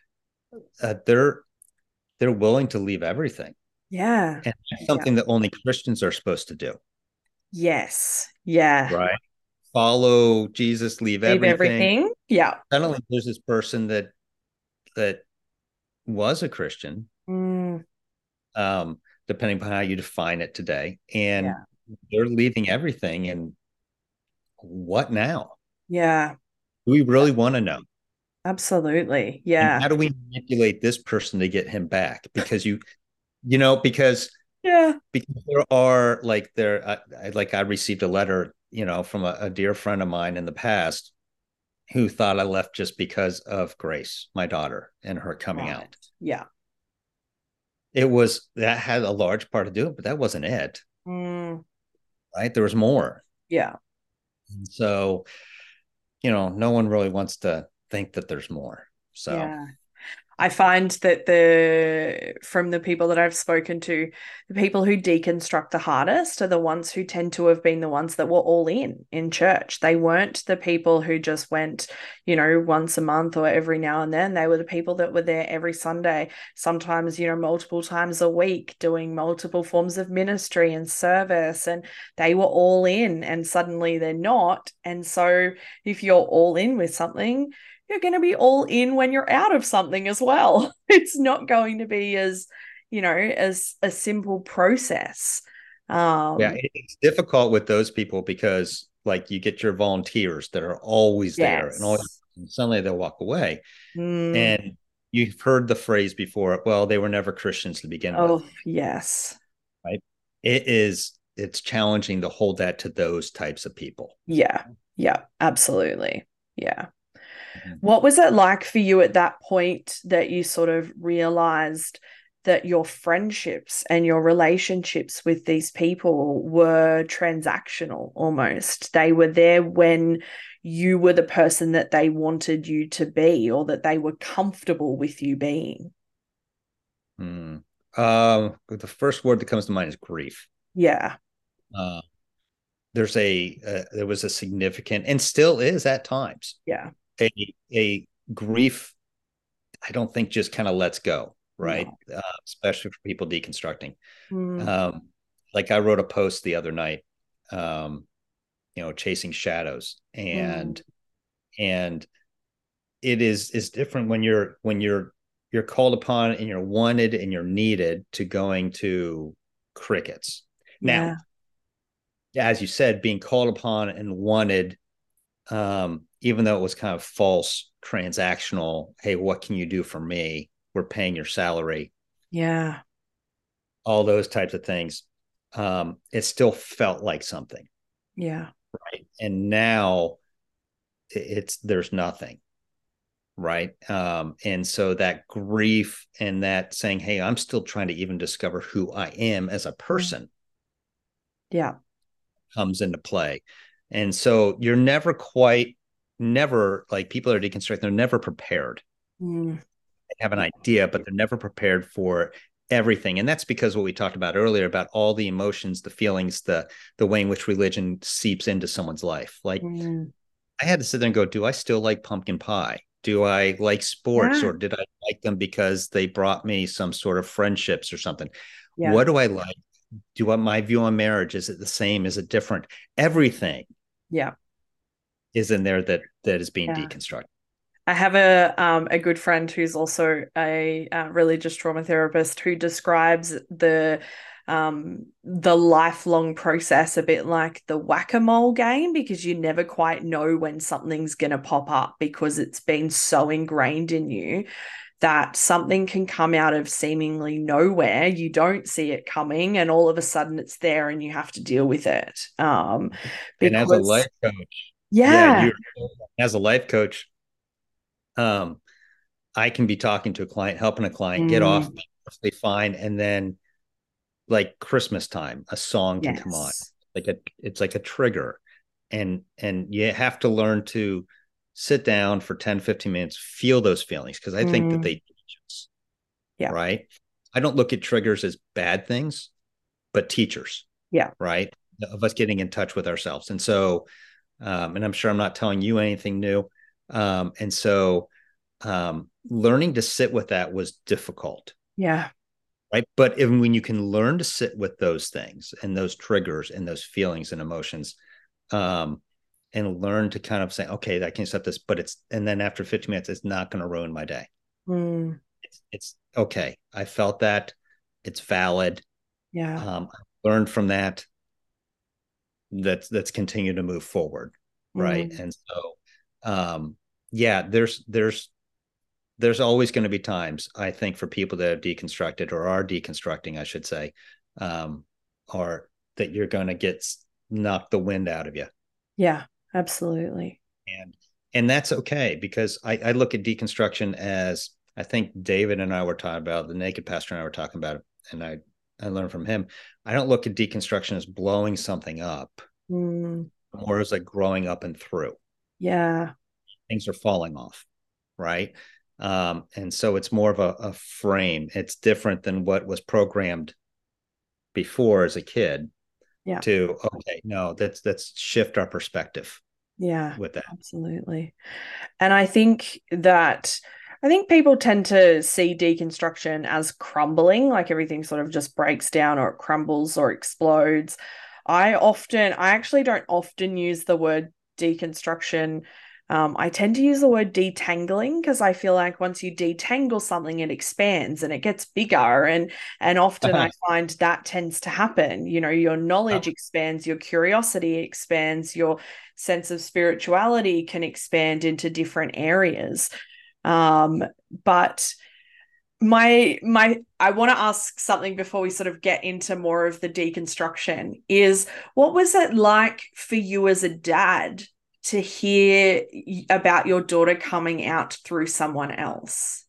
[SPEAKER 2] they're willing to leave everything,
[SPEAKER 1] Yeah.
[SPEAKER 2] and that's
[SPEAKER 1] Yeah.
[SPEAKER 2] something that only Christians are supposed to do,
[SPEAKER 1] Yes. Yeah.
[SPEAKER 2] right? Follow Jesus, leave
[SPEAKER 1] Leave
[SPEAKER 2] everything.
[SPEAKER 1] everything. Yeah.
[SPEAKER 2] Suddenly, there's this person that was a Christian,
[SPEAKER 1] Mm,
[SPEAKER 2] um, depending upon how you define it today, and
[SPEAKER 1] yeah.
[SPEAKER 2] they're leaving everything. And what now?
[SPEAKER 1] Yeah.
[SPEAKER 2] Do we really want to know?
[SPEAKER 1] Absolutely.
[SPEAKER 2] And
[SPEAKER 1] Yeah.
[SPEAKER 2] how do we manipulate this person to get him back? Because you know,
[SPEAKER 1] Yeah.
[SPEAKER 2] because there are like I received a letter, from a dear friend of mine in the past who thought I left just because of Grace, my daughter, and her coming
[SPEAKER 1] Right.
[SPEAKER 2] out.
[SPEAKER 1] Yeah.
[SPEAKER 2] It was that had a large part to do it, but that wasn't it,
[SPEAKER 1] Mm,
[SPEAKER 2] right? There was more.
[SPEAKER 1] yeah.
[SPEAKER 2] And so, no one really wants to think that there's more. So,
[SPEAKER 1] Yeah. I find that from the people that I've spoken to, the people who deconstruct the hardest are the ones who tend to have been the ones that were all in church. They weren't the people who just went, once a month or every now and then. They were the people that were there every Sunday, sometimes, multiple times a week, doing multiple forms of ministry and service. And they were all in, and suddenly they're not. And so if you're all in with something, you're going to be all in when you're out of something as well. It's not going to be as a simple process.
[SPEAKER 2] yeah,
[SPEAKER 1] Um,
[SPEAKER 2] it's difficult with those people because, like, you get your volunteers that are always there
[SPEAKER 1] yes.
[SPEAKER 2] and suddenly they'll walk away.
[SPEAKER 1] Mm,
[SPEAKER 2] And you've heard the phrase before, well, they were never Christians to begin with,
[SPEAKER 1] oh, yes.
[SPEAKER 2] right? It's challenging to hold that to those types of people.
[SPEAKER 1] Yeah. Yeah, absolutely. Yeah.
[SPEAKER 2] Mhm.
[SPEAKER 1] What was it like for you at that point that you sort of realized that your friendships and your relationships with these people were transactional almost? They were there when you were the person that they wanted you to be or that they were comfortable with you being.
[SPEAKER 2] Hmm. The first word that comes to mind is grief.
[SPEAKER 1] Yeah.
[SPEAKER 2] Uh, there was a significant and still is at times
[SPEAKER 1] Yeah.
[SPEAKER 2] a a grief. I don't think just kind of lets go, right?
[SPEAKER 1] No.
[SPEAKER 2] Especially for people deconstructing.
[SPEAKER 1] Mm,
[SPEAKER 2] Um, like I wrote a post the other night, um, chasing shadows,
[SPEAKER 1] mm,
[SPEAKER 2] and it is different when you're called upon and you're wanted and you're needed to going to crickets. Now,
[SPEAKER 1] yeah.
[SPEAKER 2] as you said, being called upon and wanted, even though it was kind of false, transactional, hey, what can you do for me? We're paying your salary,
[SPEAKER 1] Yeah.
[SPEAKER 2] all those types of things. It still felt like something,
[SPEAKER 1] Yeah.
[SPEAKER 2] right? And now it's there's nothing, right? And so that grief and that saying, hey, I'm still trying to even discover who I am as a
[SPEAKER 1] Mm,
[SPEAKER 2] person
[SPEAKER 1] yeah.
[SPEAKER 2] comes into play. And so you're never quite, never like people that are deconstructing, they're never prepared.
[SPEAKER 1] Mm.
[SPEAKER 2] They have an idea, but they're never prepared for everything. And that's because what we talked about earlier about all the emotions, the feelings, the way in which religion seeps into someone's life. Like
[SPEAKER 1] Mm.
[SPEAKER 2] I had to sit there and go, do I still like pumpkin pie? Do I like sports,
[SPEAKER 1] Yeah.
[SPEAKER 2] or did I like them because they brought me some sort of friendships or something?
[SPEAKER 1] Yeah.
[SPEAKER 2] What do I like? Do I, my view on marriage, is it the same? Is it different? Everything
[SPEAKER 1] Yeah.
[SPEAKER 2] is in there that is being
[SPEAKER 1] Yeah.
[SPEAKER 2] deconstructed.
[SPEAKER 1] I have a good friend who's also a religious trauma therapist who describes the lifelong process a bit like the whack-a-mole game, because you never quite know when something's gonna pop up because it's been so ingrained in you that something can come out of seemingly nowhere. You don't see it coming, and all of a sudden it's there, and you have to deal with it.
[SPEAKER 2] And as a
[SPEAKER 1] Because
[SPEAKER 2] life coach, yeah,
[SPEAKER 1] yeah.
[SPEAKER 2] you as a life coach, um, I can be talking to a client, helping a client get off
[SPEAKER 1] Mm.
[SPEAKER 2] perfectly fine, and then like Christmas time, a song can come on.
[SPEAKER 1] Yes.
[SPEAKER 2] It's like a trigger. And you have to learn to sit down for 10, 15 minutes, feel those feelings, because I think that they
[SPEAKER 1] Mm.
[SPEAKER 2] teach us,
[SPEAKER 1] Yeah.
[SPEAKER 2] right? I don't look at triggers as bad things, but teachers,
[SPEAKER 1] Yeah.
[SPEAKER 2] right? Of us getting in touch with ourselves. And so, and I'm sure I'm not telling you anything new. And so learning to sit with that was difficult,
[SPEAKER 1] Yeah.
[SPEAKER 2] right? But even when you can learn to sit with those things and those triggers and those feelings and emotions, um, and learn to kind of say, okay, I can accept this, but it's, and then after 15 minutes, it's not going to ruin my day.
[SPEAKER 1] Mm.
[SPEAKER 2] It's okay. I felt that. It's valid.
[SPEAKER 1] Yeah.
[SPEAKER 2] I learned from that. That's continue to move forward, right?
[SPEAKER 1] Mm.
[SPEAKER 2] And so, yeah, there's always going to be times, I think, for people that have deconstructed or are deconstructing, I should say, um, or that you're going to get knocked the wind out of you.
[SPEAKER 1] Yeah. Absolutely.
[SPEAKER 2] And and that's okay, because I look at deconstruction as, I think David and I were talking about, the Naked Pastor and I were talking about it, and I learned from him. I don't look at deconstruction as blowing something up,
[SPEAKER 1] Mm.
[SPEAKER 2] more as like growing up and through.
[SPEAKER 1] Yeah.
[SPEAKER 2] Things are falling off, right? And so it's more of a frame. It's different than what was programmed before as a kid.
[SPEAKER 1] Yeah.
[SPEAKER 2] To okay, no, that's shift our perspective
[SPEAKER 1] Yeah.
[SPEAKER 2] with that.
[SPEAKER 1] Absolutely. And I think people tend to see deconstruction as crumbling, like everything sort of just breaks down or it crumbles or explodes. I actually don't often use the word deconstruction. I tend to use the word detangling because I feel like once you detangle something, it expands and it gets bigger. And often I find that tends to happen. You know, your knowledge expands, your curiosity expands, your sense of spirituality can expand into different areas. Um, but my I want to ask something before we sort of get into more of the deconstruction is, what was it like for you as a dad to hear about your daughter coming out through someone else?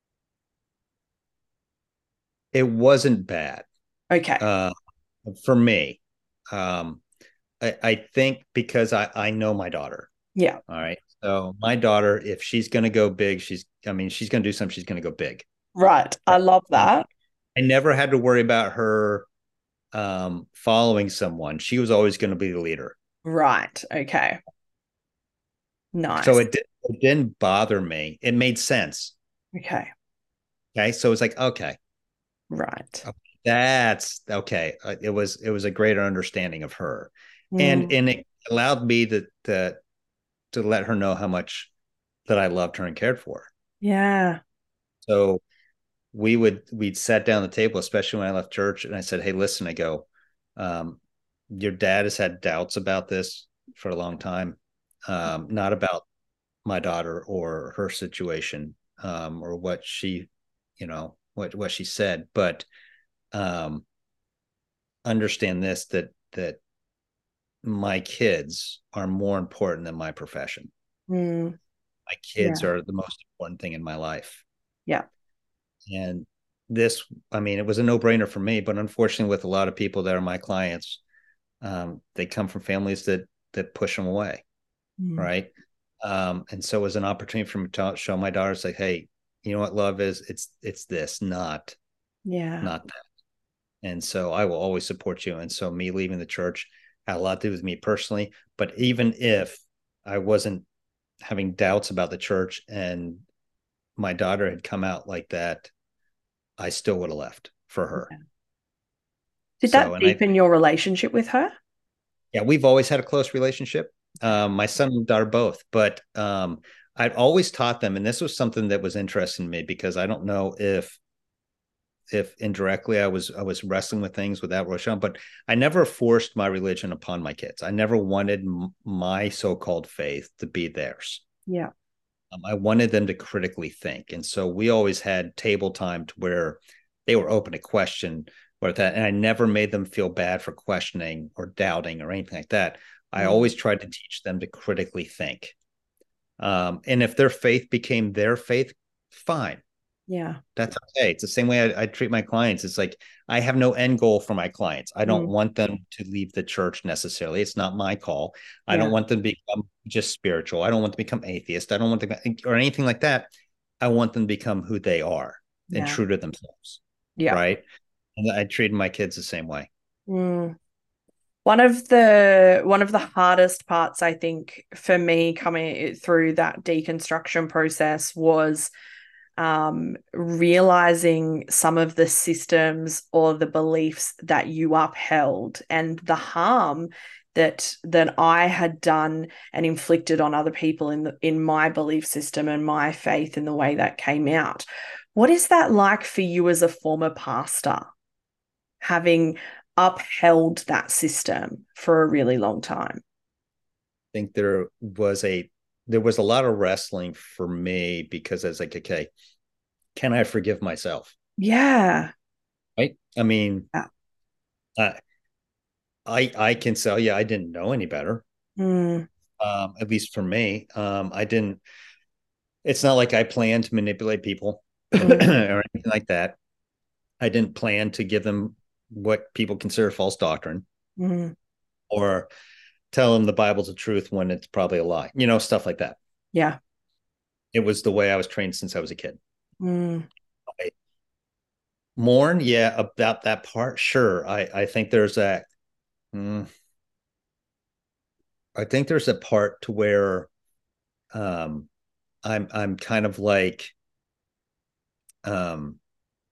[SPEAKER 2] It wasn't bad,
[SPEAKER 1] Okay.
[SPEAKER 2] uh, for me. Um, I think because I know my daughter.
[SPEAKER 1] Yeah.
[SPEAKER 2] All right. So my daughter, if she's going to go big, I mean, she's going to do something, she's going to go big.
[SPEAKER 1] Right. I love
[SPEAKER 2] And
[SPEAKER 1] that.
[SPEAKER 2] I never had to worry about her following someone. She was always going to be the leader.
[SPEAKER 1] Right. Okay.
[SPEAKER 2] So
[SPEAKER 1] Nice.
[SPEAKER 2] it didn't bother me. It made sense.
[SPEAKER 1] Okay.
[SPEAKER 2] Okay. So it's like, okay,
[SPEAKER 1] Right.
[SPEAKER 2] that's okay. It was a greater understanding of her. And
[SPEAKER 1] Mm.
[SPEAKER 2] and it allowed me to let her know how much that I loved her and cared for her.
[SPEAKER 1] Yeah.
[SPEAKER 2] So we'd sat down at the table, especially when I left church, and I said, hey, listen, I go, um, your dad has had doubts about this for a long time, not about my daughter or her situation, or what she, what she said, but um, understand this, that my kids are more important than my profession.
[SPEAKER 1] Mm.
[SPEAKER 2] My kids
[SPEAKER 1] Yeah.
[SPEAKER 2] are the most important thing in my life.
[SPEAKER 1] Yeah.
[SPEAKER 2] And this, I mean, it was a no-brainer for me, but unfortunately with a lot of people that are my clients, they come from families that that push them away,
[SPEAKER 1] Mm.
[SPEAKER 2] right? And so it was an opportunity for me to show my daughters, like, hey, you know what love is? It's this,
[SPEAKER 1] Yeah.
[SPEAKER 2] not that. And so I will always support you. And so me leaving the church had a lot to do with me personally. But even if I wasn't having doubts about the church and my daughter had come out like that, I still would have left for her.
[SPEAKER 1] Yeah. Did
[SPEAKER 2] So,
[SPEAKER 1] that
[SPEAKER 2] and I,
[SPEAKER 1] deepen your relationship with her?
[SPEAKER 2] yeah, we've always had a close relationship. My son and daughter both, but I'd always taught them, and this was something that was interesting to me because I don't know if indirectly I was wrestling with things without Roshan, but I never forced my religion upon my kids. I never wanted my so-called faith to be theirs.
[SPEAKER 1] Yeah.
[SPEAKER 2] I wanted them to critically think, and so we always had table time to where they were open to question or that, and I never made them feel bad for questioning or doubting or anything like that. I
[SPEAKER 1] Mm.
[SPEAKER 2] always tried to teach them to critically think, and if their faith became their faith, fine.
[SPEAKER 1] Yeah.
[SPEAKER 2] That's okay. It's the same way I treat my clients. It's like I have no end goal for my clients. I don't
[SPEAKER 1] Mm.
[SPEAKER 2] want them to leave the church necessarily. It's not my call. I don't
[SPEAKER 1] Yeah.
[SPEAKER 2] want them to become just spiritual. I don't want them to become atheist. I don't want them or anything like that. I want them to become who they are and
[SPEAKER 1] Yeah.
[SPEAKER 2] true to themselves.
[SPEAKER 1] Yeah.
[SPEAKER 2] Right. And I treat my kids the same way.
[SPEAKER 1] Mm. One of the hardest parts, I think, for me coming through that deconstruction process was realizing some of the systems or the beliefs that you upheld and the harm that I had done and inflicted on other people in my belief system and my faith in the way that came out. What is that like for you as a former pastor, having upheld that system for a really long time?
[SPEAKER 2] I think there was a lot of wrestling for me because I was like, okay, can I forgive myself?
[SPEAKER 1] Yeah.
[SPEAKER 2] Right. I mean,
[SPEAKER 1] Yeah.
[SPEAKER 2] uh, I can say, oh, yeah, I didn't know any better.
[SPEAKER 1] Mm.
[SPEAKER 2] At least for me. I didn't. It's not like I planned to manipulate people or
[SPEAKER 1] Mm.
[SPEAKER 2] anything like that. I didn't plan to give them what people consider false doctrine
[SPEAKER 1] Mm.
[SPEAKER 2] or tell them the Bible's the truth when it's probably a lie. Stuff like that.
[SPEAKER 1] Yeah.
[SPEAKER 2] It was the way I was trained since I was a kid.
[SPEAKER 1] Mm.
[SPEAKER 2] I mourn, yeah, about that part. Sure, I think there's that. Mm, I think there's a part to where um, I'm kind of like um,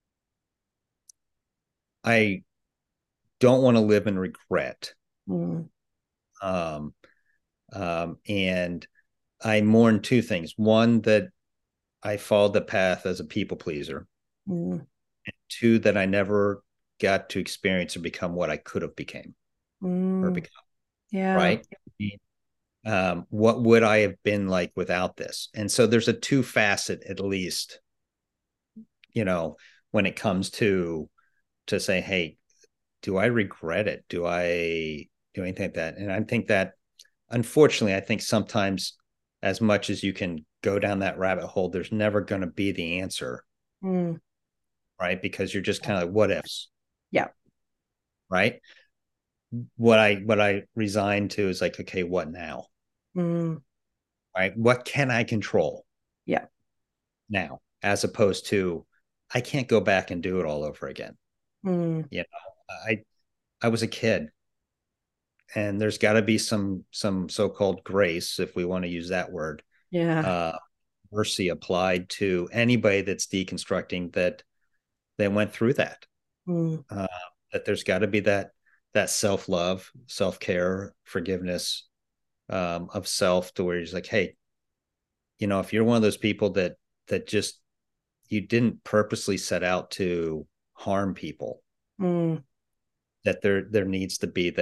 [SPEAKER 2] I don't want to live in regret.
[SPEAKER 1] Mm.
[SPEAKER 2] Um, and I mourn two things. One, that I followed the path as a people pleaser.
[SPEAKER 1] Mm.
[SPEAKER 2] Two, that I never got to experience or become what I could have became or
[SPEAKER 1] Mm.
[SPEAKER 2] become,
[SPEAKER 1] Yeah.
[SPEAKER 2] right? What would I have been like without this? And so there's a two facet, at least, you know, when it comes to say, hey, do I regret it? Do I do anything like that? And I think that, unfortunately, I think sometimes, as much as you can go down that rabbit hole, there's never going to be the answer,
[SPEAKER 1] Mm.
[SPEAKER 2] right? Because you're just kind of like, what ifs,
[SPEAKER 1] Yeah.
[SPEAKER 2] right? What I resigned to is like, okay, what now?
[SPEAKER 1] Mm.
[SPEAKER 2] Right? What can I control
[SPEAKER 1] Yeah.
[SPEAKER 2] now, as opposed to I can't go back and do it all over again.
[SPEAKER 1] Mm.
[SPEAKER 2] You know, I was a kid, and there's got to be some so-called grace, if we want to use that word,
[SPEAKER 1] Yeah.
[SPEAKER 2] uh, mercy applied to anybody that's deconstructing that went through that.
[SPEAKER 1] Mm.
[SPEAKER 2] Uh, that there's got to be that self-love, self-care, forgiveness, of self, to where you're just like, hey, if you're one of those people that just you didn't purposely set out to harm people,
[SPEAKER 1] Mm.
[SPEAKER 2] that there needs to be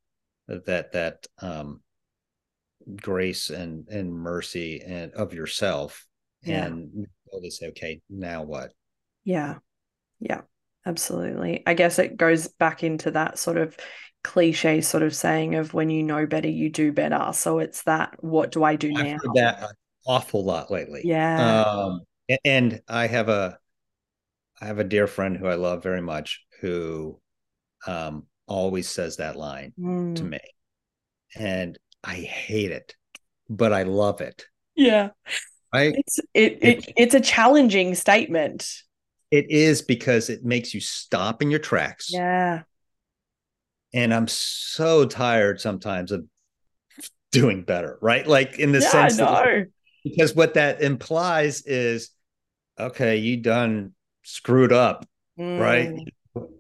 [SPEAKER 2] that grace and mercy and of yourself,
[SPEAKER 1] Yeah.
[SPEAKER 2] and to say, okay, now what?
[SPEAKER 1] Yeah. Yeah. Absolutely. I guess it goes back into that sort of cliche sort of saying of when you know better, you do better. So it's that, what do I do
[SPEAKER 2] I've
[SPEAKER 1] now?
[SPEAKER 2] heard that an awful lot lately.
[SPEAKER 1] Yeah.
[SPEAKER 2] And I have a dear friend who I love very much, who always says that line to
[SPEAKER 1] Mm.
[SPEAKER 2] me. And I hate it, but I love it.
[SPEAKER 1] Yeah.
[SPEAKER 2] Right? It
[SPEAKER 1] It's a challenging statement.
[SPEAKER 2] it is because it makes you stop in your tracks.
[SPEAKER 1] Yeah.
[SPEAKER 2] And I'm so tired sometimes of doing better, right? Like in the
[SPEAKER 1] Yeah, I
[SPEAKER 2] sense that,
[SPEAKER 1] know.
[SPEAKER 2] because what that implies is, okay, you done screwed up, right?
[SPEAKER 1] Mm,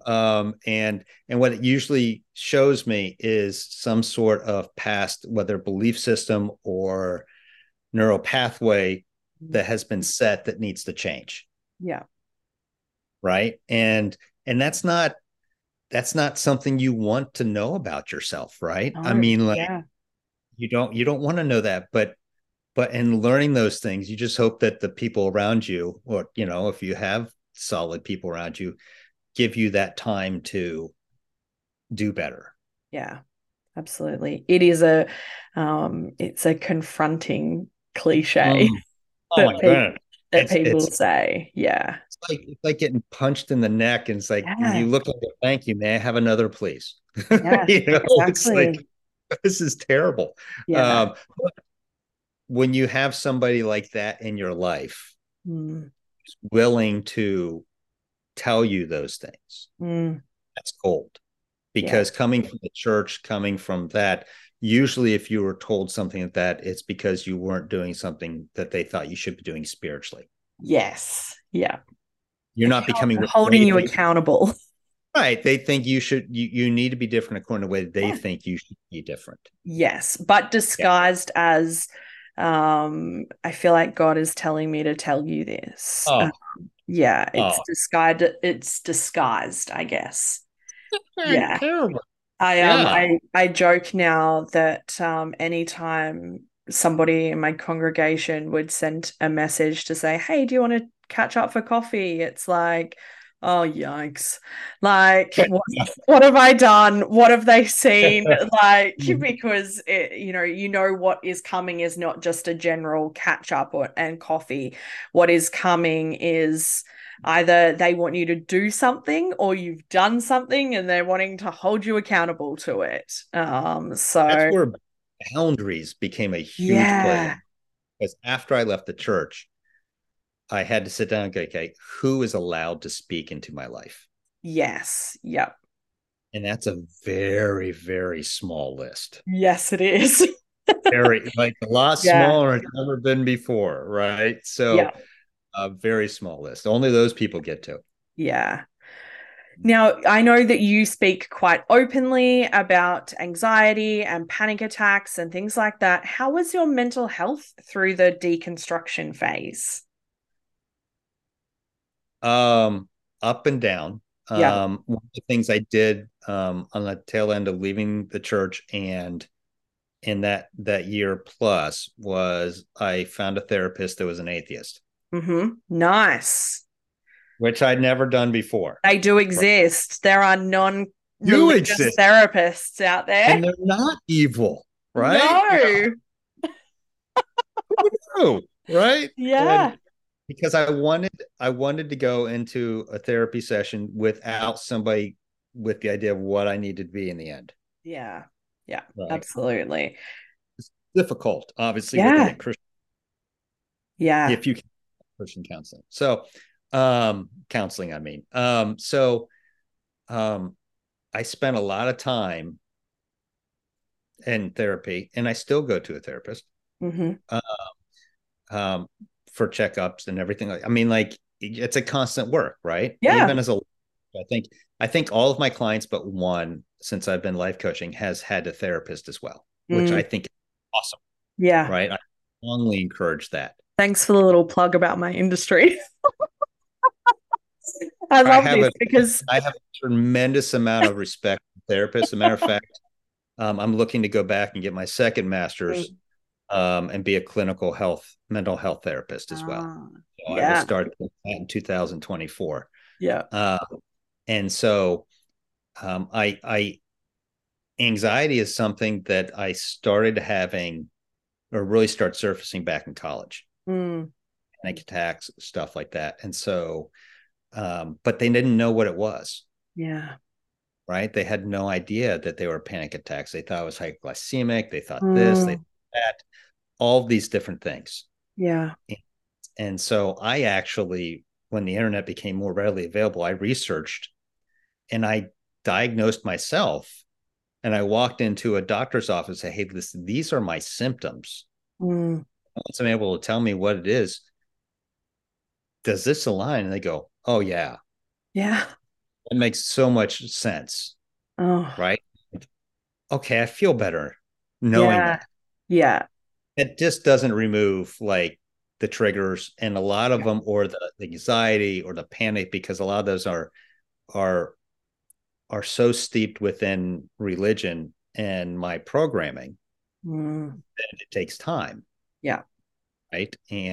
[SPEAKER 2] And what it usually shows me is some sort of past, whether belief system or neural pathway that has been set that needs to change,
[SPEAKER 1] yeah.
[SPEAKER 2] right? And that's not something you want to know about yourself, right? I
[SPEAKER 1] No.
[SPEAKER 2] mean, like,
[SPEAKER 1] Yeah.
[SPEAKER 2] you don't want to know that, but in learning those things, you just hope that the people around you, or if you have solid people around you, give you that time to do better.
[SPEAKER 1] Yeah. Absolutely. It's a confronting cliche
[SPEAKER 2] Mm. Oh
[SPEAKER 1] that
[SPEAKER 2] my
[SPEAKER 1] people
[SPEAKER 2] goodness.
[SPEAKER 1] that
[SPEAKER 2] It's
[SPEAKER 1] people
[SPEAKER 2] it's
[SPEAKER 1] say. Yeah.
[SPEAKER 2] it's like getting punched in the neck, and it's like you
[SPEAKER 1] Yeah.
[SPEAKER 2] look like, thank you, may I have another, please?
[SPEAKER 1] Yeah.
[SPEAKER 2] It's like,
[SPEAKER 1] Exactly.
[SPEAKER 2] this is terrible.
[SPEAKER 1] Yeah.
[SPEAKER 2] Um, when you have somebody like that in your life,
[SPEAKER 1] Mm,
[SPEAKER 2] willing to tell you those things,
[SPEAKER 1] mm,
[SPEAKER 2] that's gold.
[SPEAKER 1] yeah.
[SPEAKER 2] Because coming from the church, coming from that, usually if you were told something like that, it's because you weren't doing something that they thought you should be doing spiritually.
[SPEAKER 1] Yes. Yeah.
[SPEAKER 2] You're not becoming what
[SPEAKER 1] Holding
[SPEAKER 2] they
[SPEAKER 1] you
[SPEAKER 2] think.
[SPEAKER 1] accountable.
[SPEAKER 2] Right. They think you need to be different according to the way they
[SPEAKER 1] Yeah.
[SPEAKER 2] think you should be different.
[SPEAKER 1] Yes, but
[SPEAKER 2] Yeah.
[SPEAKER 1] disguised as I feel like God is telling me to tell you this.
[SPEAKER 2] Oh,
[SPEAKER 1] Yeah,
[SPEAKER 2] oh,
[SPEAKER 1] it's disguised, I guess. Yeah.
[SPEAKER 2] terrible.
[SPEAKER 1] I
[SPEAKER 2] Yeah.
[SPEAKER 1] I joke now that anytime somebody in my congregation would send a message to say, "Hey, do you want to catch up for coffee?" It's like, oh yikes. Like what have I done? What have they seen? Like because you know what is coming is not just a general catch up and coffee. What is coming is either they want you to do something or you've done something and they're wanting to hold you accountable to it.
[SPEAKER 2] That's
[SPEAKER 1] So
[SPEAKER 2] where boundaries became a huge play.
[SPEAKER 1] yeah,
[SPEAKER 2] Because after I left the church, I had to sit down and go, okay, who is allowed to speak into my life?
[SPEAKER 1] yes, yep,
[SPEAKER 2] And that's a very, very small list.
[SPEAKER 1] yes, it is.
[SPEAKER 2] Very, like, a lot
[SPEAKER 1] Yeah,
[SPEAKER 2] smaller than it's ever been before, right?
[SPEAKER 1] yeah,
[SPEAKER 2] So a very small list. Only those people get to.
[SPEAKER 1] yeah. Now, I know that you speak quite openly about anxiety and panic attacks and things like that. How was your mental health through the deconstruction phase?
[SPEAKER 2] Um, Up and down.
[SPEAKER 1] Yeah.
[SPEAKER 2] One of the things I did on the tail end of leaving the church and in that year plus was I found a therapist that was an atheist,
[SPEAKER 1] Mm-hmm. Nice.
[SPEAKER 2] which I'd never done before.
[SPEAKER 1] They do
[SPEAKER 2] Right?
[SPEAKER 1] exist. There are
[SPEAKER 2] You
[SPEAKER 1] non-religious
[SPEAKER 2] exist,
[SPEAKER 1] therapists out there.
[SPEAKER 2] and they're not evil, right?
[SPEAKER 1] No.
[SPEAKER 2] Who knew, right? And
[SPEAKER 1] Yeah.
[SPEAKER 2] because I wanted to go into a therapy session without somebody with the idea of what I needed to be in the end.
[SPEAKER 1] Yeah. Yeah.
[SPEAKER 2] Right.
[SPEAKER 1] Absolutely.
[SPEAKER 2] It's difficult, obviously, with
[SPEAKER 1] Yeah.
[SPEAKER 2] a Christian,
[SPEAKER 1] Yeah.
[SPEAKER 2] if you can, Christian counseling. So, counseling, I mean. Um, I spent a lot of time in therapy, and I still go to a therapist
[SPEAKER 1] Mm-hmm.
[SPEAKER 2] uh, um, for checkups and everything. I mean, like, it's a constant work, right?
[SPEAKER 1] Yeah.
[SPEAKER 2] Even as a, I think, I think all of my clients but one, since I've been life coaching, has had a therapist as well, which
[SPEAKER 1] Mm,
[SPEAKER 2] I think is awesome,
[SPEAKER 1] yeah.
[SPEAKER 2] right? I strongly encourage that.
[SPEAKER 1] Thanks for the little plug about my industry. I
[SPEAKER 2] I
[SPEAKER 1] love
[SPEAKER 2] have
[SPEAKER 1] this
[SPEAKER 2] a
[SPEAKER 1] because
[SPEAKER 2] I have a tremendous amount of respect for therapists. As a matter of fact, I'm looking to go back and get my second master's, and be a clinical mental health therapist as well.
[SPEAKER 1] ah,
[SPEAKER 2] So I will
[SPEAKER 1] yeah.
[SPEAKER 2] start that in 2024.
[SPEAKER 1] Yeah.
[SPEAKER 2] Uh, and so, I anxiety is something that I started having, or really start surfacing, back in college.
[SPEAKER 1] Mm,
[SPEAKER 2] Panic attacks, stuff like that. And so, but they didn't know what it was.
[SPEAKER 1] yeah.
[SPEAKER 2] right? They had no idea that they were panic attacks. They thought it was hypoglycemic. They thought this, they
[SPEAKER 1] Mm,
[SPEAKER 2] thought that, all these different things.
[SPEAKER 1] yeah.
[SPEAKER 2] And so I actually, when the internet became more readily available, I researched and I diagnosed myself. And I walked into a doctor's office and said, hey, these are my symptoms.
[SPEAKER 1] Mm,
[SPEAKER 2] Once I'm able to tell me what it is, does this align? And they go, oh, yeah,
[SPEAKER 1] yeah.
[SPEAKER 2] it makes so much sense.
[SPEAKER 1] Oh,
[SPEAKER 2] Right. Okay. I feel better knowing
[SPEAKER 1] yeah.
[SPEAKER 2] that.
[SPEAKER 1] Yeah.
[SPEAKER 2] It just doesn't remove like the triggers and a lot of
[SPEAKER 1] Yeah.
[SPEAKER 2] them, or the anxiety or the panic, because a lot of those are are so steeped within religion and my programming
[SPEAKER 1] Mm,
[SPEAKER 2] that it takes time,
[SPEAKER 1] yeah.
[SPEAKER 2] right?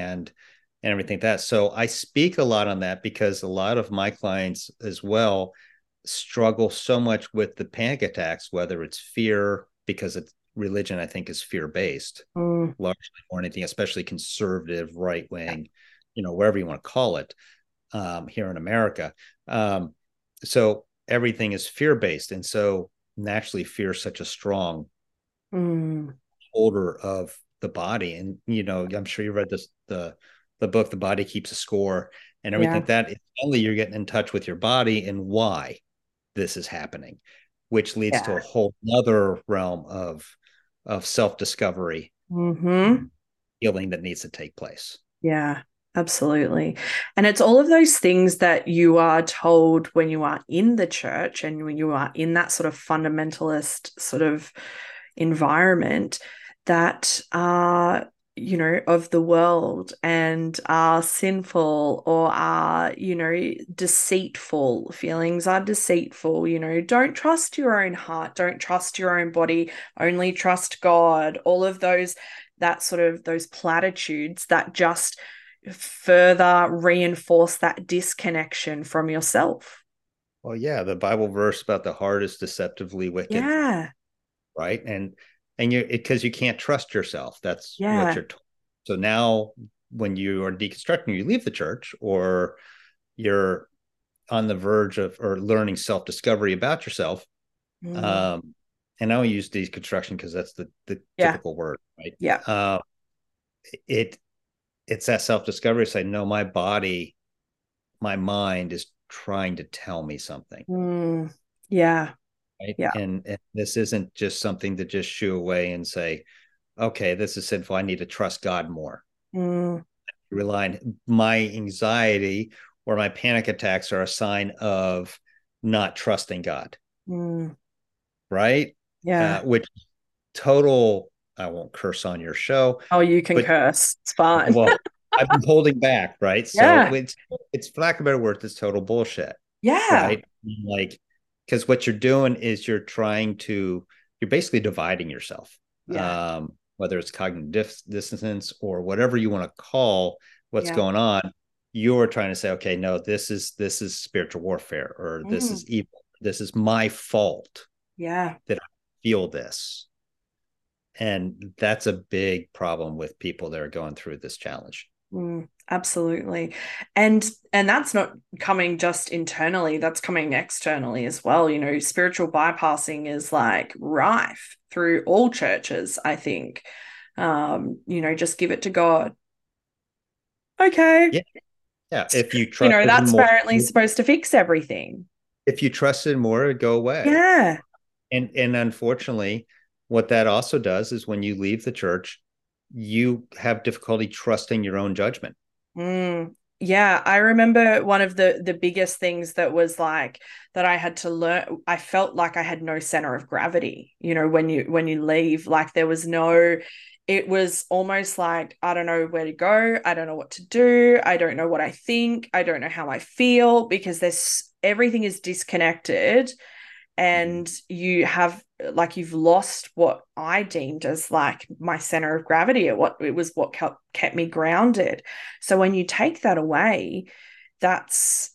[SPEAKER 2] And everything like that. So I speak a lot on that because a lot of my clients as well struggle so much with the panic attacks, whether it's fear, because it's religion, I think, is fear based,
[SPEAKER 1] Mm,
[SPEAKER 2] largely more than anything, especially conservative, right wing, wherever you want to call it, here in America. Um, so everything is fear based. And so naturally, fear is such a strong
[SPEAKER 1] mm,
[SPEAKER 2] holder of the body. And, I'm sure you read the book, The Body Keeps a Score, and everything
[SPEAKER 1] yeah.
[SPEAKER 2] like that. It's only you're getting in touch with your body and why this is happening, which leads to
[SPEAKER 1] Yeah.
[SPEAKER 2] a whole other realm of self-discovery,
[SPEAKER 1] Mm-hmm.
[SPEAKER 2] healing that needs to take place.
[SPEAKER 1] Yeah, absolutely. And it's all of those things that you are told when you are in the church and when you are in that sort of fundamentalist sort of environment that are, of the world and are sinful or are, deceitful. Feelings are deceitful. Don't trust your own heart, don't trust your own body, only trust God. All of that sort of those platitudes that just further reinforce that disconnection from yourself.
[SPEAKER 2] Well, yeah, the Bible verse about the heart is deceptively wicked,
[SPEAKER 1] Yeah.
[SPEAKER 2] right? And you, because you can't trust yourself. That's what
[SPEAKER 1] Yeah.
[SPEAKER 2] you're told. So now when you are deconstructing, you leave the church, or you're on the verge of or learning self-discovery about yourself.
[SPEAKER 1] Mm.
[SPEAKER 2] um and I don't use deconstruction because that's the
[SPEAKER 1] Yeah.
[SPEAKER 2] typical word, right?
[SPEAKER 1] Yeah.
[SPEAKER 2] It it's that self-discovery, say no, my body, my mind is trying to tell me something,
[SPEAKER 1] Mm. Yeah.
[SPEAKER 2] right?
[SPEAKER 1] Yeah.
[SPEAKER 2] And this isn't just something to just shoo away and say, okay, this is sinful, I need to trust God more.
[SPEAKER 1] Mm.
[SPEAKER 2] Relying, my anxiety or my panic attacks are a sign of not trusting God,
[SPEAKER 1] Mm.
[SPEAKER 2] right?
[SPEAKER 1] Yeah.
[SPEAKER 2] Which total, I won't curse on your show,
[SPEAKER 1] Oh, you can
[SPEAKER 2] but
[SPEAKER 1] curse. It's fine.
[SPEAKER 2] well, I've been holding back, right? So
[SPEAKER 1] Yeah.
[SPEAKER 2] it's for lack of a better word, it's total bullshit,
[SPEAKER 1] Yeah.
[SPEAKER 2] right? Like, because what you're doing is you're basically dividing yourself.
[SPEAKER 1] Yeah.
[SPEAKER 2] Whether it's cognitive dissonance or whatever you want to call what's
[SPEAKER 1] Yeah.
[SPEAKER 2] going on, you're trying to say, okay, no, this is spiritual warfare, or this
[SPEAKER 1] Mm.
[SPEAKER 2] is evil. This is my fault
[SPEAKER 1] Yeah.
[SPEAKER 2] that I feel this. And that's a big problem with people that are going through this challenge.
[SPEAKER 1] Mm, absolutely. And that's not coming just internally, that's coming externally as well. Spiritual bypassing is like rife through all churches, I think. Just give it to God. Okay.
[SPEAKER 2] Yeah. Yeah. If you trusted him
[SPEAKER 1] That's
[SPEAKER 2] more,
[SPEAKER 1] apparently supposed to fix everything.
[SPEAKER 2] if you trusted more, it'd go away.
[SPEAKER 1] Yeah.
[SPEAKER 2] And unfortunately, what that also does is when you leave the church, you have difficulty trusting your own judgment.
[SPEAKER 1] Mm, yeah, I remember one of the biggest things that was like that I had to learn. I felt like I had no center of gravity. When you leave, like there was no. It was almost like I don't know where to go. I don't know what to do. I don't know what I think. I don't know how I feel because there's everything is disconnected and you've lost what I deemed as like my center of gravity, or what it was what kept me grounded. So when you take that away, that's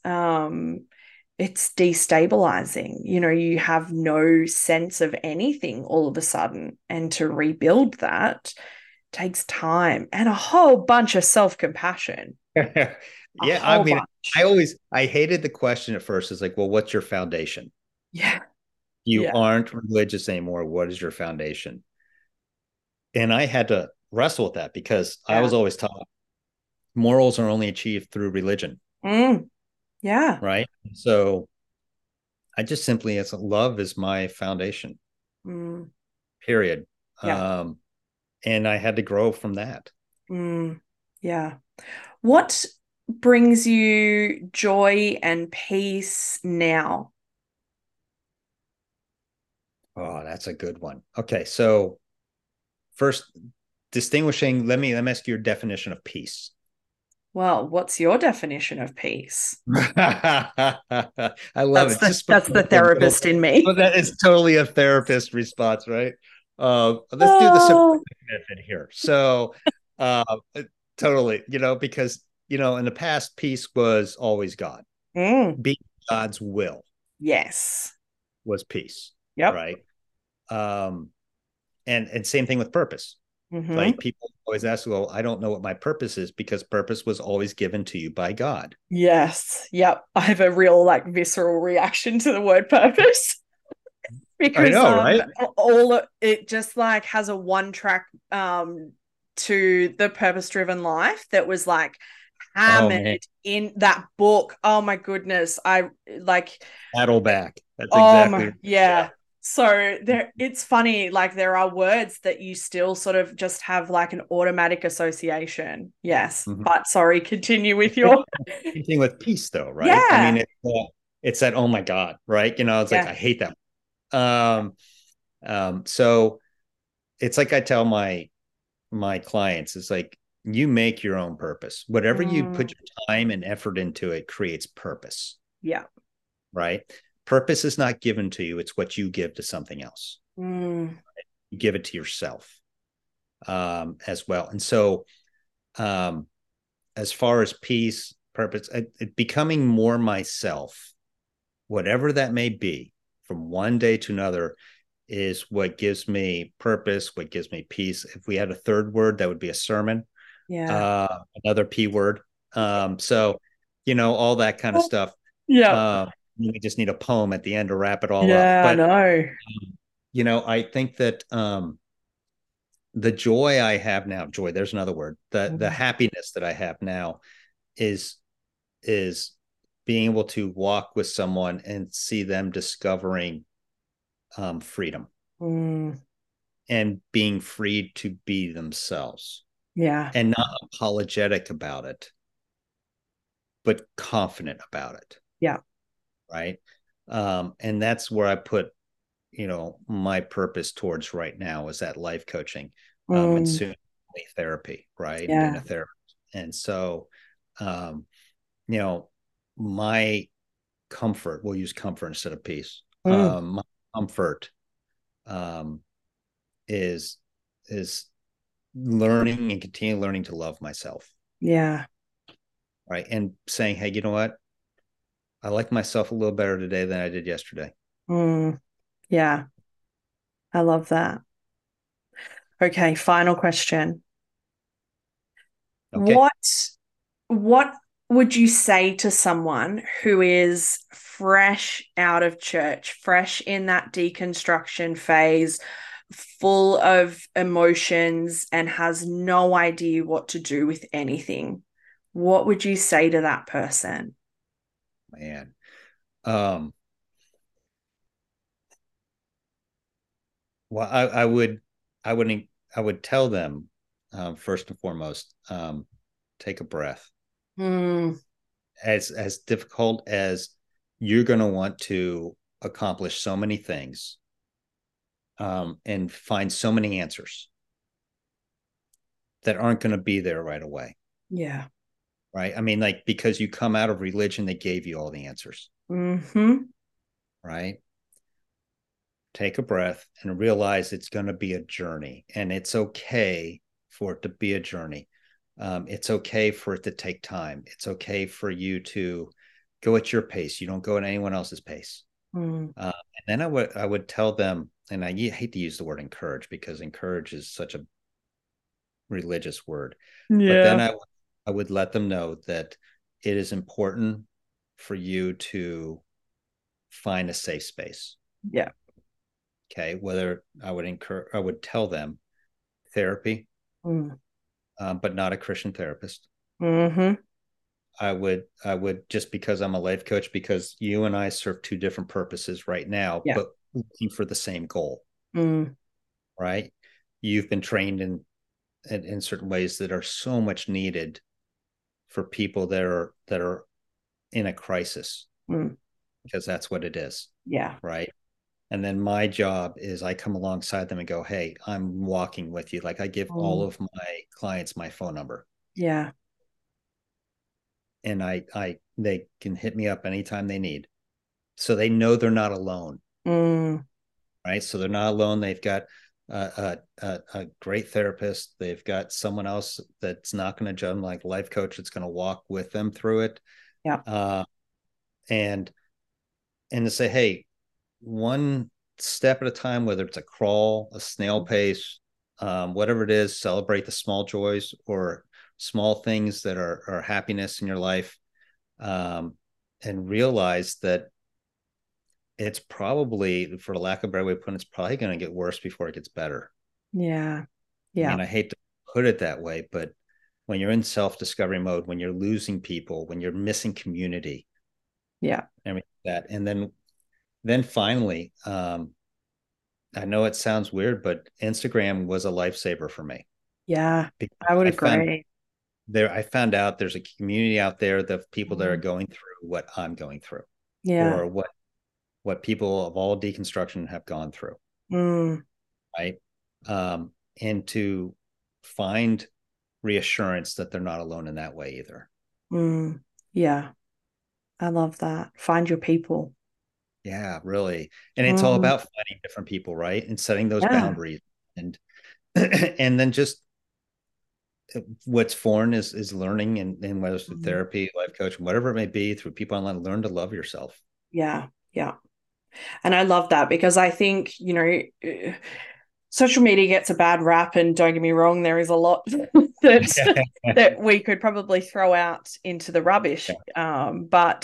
[SPEAKER 1] it's destabilizing. You have no sense of anything all of a sudden, and to rebuild that takes time and a whole bunch of self-compassion. A
[SPEAKER 2] Yeah, I
[SPEAKER 1] whole
[SPEAKER 2] mean,
[SPEAKER 1] bunch.
[SPEAKER 2] I hated the question at first. It's like, well, what's your foundation?
[SPEAKER 1] Yeah.
[SPEAKER 2] You
[SPEAKER 1] Yeah.
[SPEAKER 2] aren't religious anymore. What is your foundation? And I had to wrestle with that because I
[SPEAKER 1] Yeah.
[SPEAKER 2] was always taught morals are only achieved through religion,
[SPEAKER 1] Mm, yeah.
[SPEAKER 2] right? So I just simply, as love is my foundation,
[SPEAKER 1] Mm,
[SPEAKER 2] period.
[SPEAKER 1] yeah.
[SPEAKER 2] Um, and I had to grow from that.
[SPEAKER 1] Mm, yeah. What brings you joy and peace now?
[SPEAKER 2] Oh, that's a good one. Okay, so first, distinguishing. Let me ask you your definition of peace.
[SPEAKER 1] Well, what's your definition of peace?
[SPEAKER 2] I love
[SPEAKER 1] That's
[SPEAKER 2] it.
[SPEAKER 1] the
[SPEAKER 2] Just
[SPEAKER 1] that's the
[SPEAKER 2] like a little.
[SPEAKER 1] therapist in me.
[SPEAKER 2] Well, that is totally a therapist response, right? Let's do the
[SPEAKER 1] Oh.
[SPEAKER 2] simplistic method here. So, uh, totally, because in the past, peace was always God.
[SPEAKER 1] Mm,
[SPEAKER 2] Being God's will
[SPEAKER 1] yes.
[SPEAKER 2] was peace,
[SPEAKER 1] Yep.
[SPEAKER 2] right? Um, and same thing with purpose.
[SPEAKER 1] Mm-hmm.
[SPEAKER 2] Like people always ask, well, I don't know what my purpose is because purpose was always given to you by God.
[SPEAKER 1] Yes. Yep. I have a real visceral reaction to the word purpose
[SPEAKER 2] I
[SPEAKER 1] because
[SPEAKER 2] know, right?
[SPEAKER 1] all it just has a one track to the purpose driven life that was
[SPEAKER 2] Oh
[SPEAKER 1] hammered
[SPEAKER 2] man,
[SPEAKER 1] in that book. Oh my goodness. I like
[SPEAKER 2] Saddleback. That's
[SPEAKER 1] Oh
[SPEAKER 2] exactly
[SPEAKER 1] my,
[SPEAKER 2] right. Yeah.
[SPEAKER 1] yeah. So it's funny, there are words that you still sort of just have an automatic association. Yes.
[SPEAKER 2] Mhm.
[SPEAKER 1] But sorry, continue with your
[SPEAKER 2] Same thing with peace, though, right? I mean,
[SPEAKER 1] Yeah.
[SPEAKER 2] it's that oh my god, right? It's like
[SPEAKER 1] Yeah.
[SPEAKER 2] I hate that. Um, so it's like I tell my clients, it's like you make your own purpose. Whatever you put
[SPEAKER 1] Mm,
[SPEAKER 2] your time and effort into, it creates purpose,
[SPEAKER 1] yeah.
[SPEAKER 2] right? Purpose is not given to you; it's what you give to something else.
[SPEAKER 1] Mm,
[SPEAKER 2] You give it to yourself as well, and so um, as far as peace, purpose, becoming more myself, whatever that may be, from one day to another, is what gives me purpose, what gives me peace. If we had a third word, that would be a sermon,
[SPEAKER 1] yeah.
[SPEAKER 2] another P word. So, all that kind of stuff.
[SPEAKER 1] Yeah.
[SPEAKER 2] Uh, we just need a poem at the end to wrap it all up.
[SPEAKER 1] Yeah, I
[SPEAKER 2] But,
[SPEAKER 1] know.
[SPEAKER 2] I think that the joy I have now, joy, there's another word, the
[SPEAKER 1] Mm,
[SPEAKER 2] happiness that I have now is is being able to walk with someone and see them discovering freedom
[SPEAKER 1] mm,
[SPEAKER 2] and being free to be themselves
[SPEAKER 1] yeah.
[SPEAKER 2] and not apologetic about it, but confident about it.
[SPEAKER 1] Yeah.
[SPEAKER 2] Right. And that's where I put, my purpose towards right now is that life coaching, and
[SPEAKER 1] Mm,
[SPEAKER 2] soon therapy, right. And being a
[SPEAKER 1] yeah.
[SPEAKER 2] therapist. And so, um, you know, my comfort, we'll use comfort instead of peace.
[SPEAKER 1] Mm,
[SPEAKER 2] My comfort um, is is learning and continue learning to love myself,
[SPEAKER 1] yeah.
[SPEAKER 2] right? And saying, hey, you know what? I like myself a little better today than I did yesterday.
[SPEAKER 1] Mm, yeah. I love that. Okay, final question.
[SPEAKER 2] Okay.
[SPEAKER 1] What what would you say to someone who is fresh out of church, fresh in that deconstruction phase, full of emotions and has no idea what to do with anything? What would you say to that person?
[SPEAKER 2] Man. Um, well, I would, I would tell them, first and foremost, take a breath.
[SPEAKER 1] Mm,
[SPEAKER 2] As difficult as you're going to want to accomplish so many things, and find so many answers that aren't going to be there right away.
[SPEAKER 1] yeah.
[SPEAKER 2] Right. I mean, like, because you come out of religion that gave you all the answers.
[SPEAKER 1] Mm-hmm.
[SPEAKER 2] Right. Take a breath and realize it's going to be a journey, and it's okay for it to be a journey. It's okay for it to take time. It's okay for you to go at your pace. You don't go at anyone else's pace.
[SPEAKER 1] Mm.
[SPEAKER 2] And then I would tell them, and I hate to use the word encourage because encourage is such a religious word, but then
[SPEAKER 1] Yeah.
[SPEAKER 2] I would let them know that it is important for you to find a safe space.
[SPEAKER 1] Yeah.
[SPEAKER 2] Okay, whether I would tell them therapy, but not a Christian therapist.
[SPEAKER 1] Mm-hmm.
[SPEAKER 2] I would just because I'm a life coach, because you and I serve two different purposes right now,
[SPEAKER 1] Yeah.
[SPEAKER 2] but looking for the same goal,
[SPEAKER 1] Mm.
[SPEAKER 2] right? You've been trained in certain ways that are so much needed for people that are in a crisis,
[SPEAKER 1] Mm.
[SPEAKER 2] because that's what it is,
[SPEAKER 1] Yeah.
[SPEAKER 2] right? And then my job is I come alongside them and go, hey, I'm walking with you. Like I give all
[SPEAKER 1] Mm.
[SPEAKER 2] of my clients my phone number,
[SPEAKER 1] Yeah.
[SPEAKER 2] and they can hit me up anytime they need. So they know they're not alone,
[SPEAKER 1] Mm.
[SPEAKER 2] right? So they're not alone. They've got a great therapist. They've got someone else that's not going to judge them, like a life coach that's going to walk with them through it.
[SPEAKER 1] Yeah.
[SPEAKER 2] And and to say, hey, one step at a time, whether it's a crawl, a snail pace, whatever it is, celebrate the small joys or small things that are happiness in your life, and realize that it's probably, for lack of a better way of putting it, it's probably going to get worse before it gets better.
[SPEAKER 1] Yeah.
[SPEAKER 2] I
[SPEAKER 1] Yeah.
[SPEAKER 2] mean, I hate to put it that way, but when you're in self-discovery mode, when you're losing people, when you're missing community,
[SPEAKER 1] Yeah.
[SPEAKER 2] and that, and then finally, I know it sounds weird, but Instagram was a lifesaver for me.
[SPEAKER 1] Yeah.
[SPEAKER 2] Because
[SPEAKER 1] I would
[SPEAKER 2] I found
[SPEAKER 1] agree.
[SPEAKER 2] I found out there's a community out there of people that are
[SPEAKER 1] Mm.
[SPEAKER 2] going through what I'm going through,
[SPEAKER 1] Yeah.
[SPEAKER 2] or what people of all deconstruction have gone through,
[SPEAKER 1] Mm.
[SPEAKER 2] right? And to find reassurance that they're not alone in that way either.
[SPEAKER 1] Mm. Yeah. I love that. Find your people.
[SPEAKER 2] Yeah, really. And it's all
[SPEAKER 1] Mm.
[SPEAKER 2] about finding different people, right? And setting those
[SPEAKER 1] Yeah.
[SPEAKER 2] boundaries, and and then just what's foreign is learning, and whether it's through
[SPEAKER 1] Mm.
[SPEAKER 2] therapy, life coaching, whatever it may be, through people online, learn to love yourself.
[SPEAKER 1] Yeah. Yeah. And I love that because I think, social media gets a bad rap, and don't get me wrong, there is a lot that we could probably throw out into the rubbish. But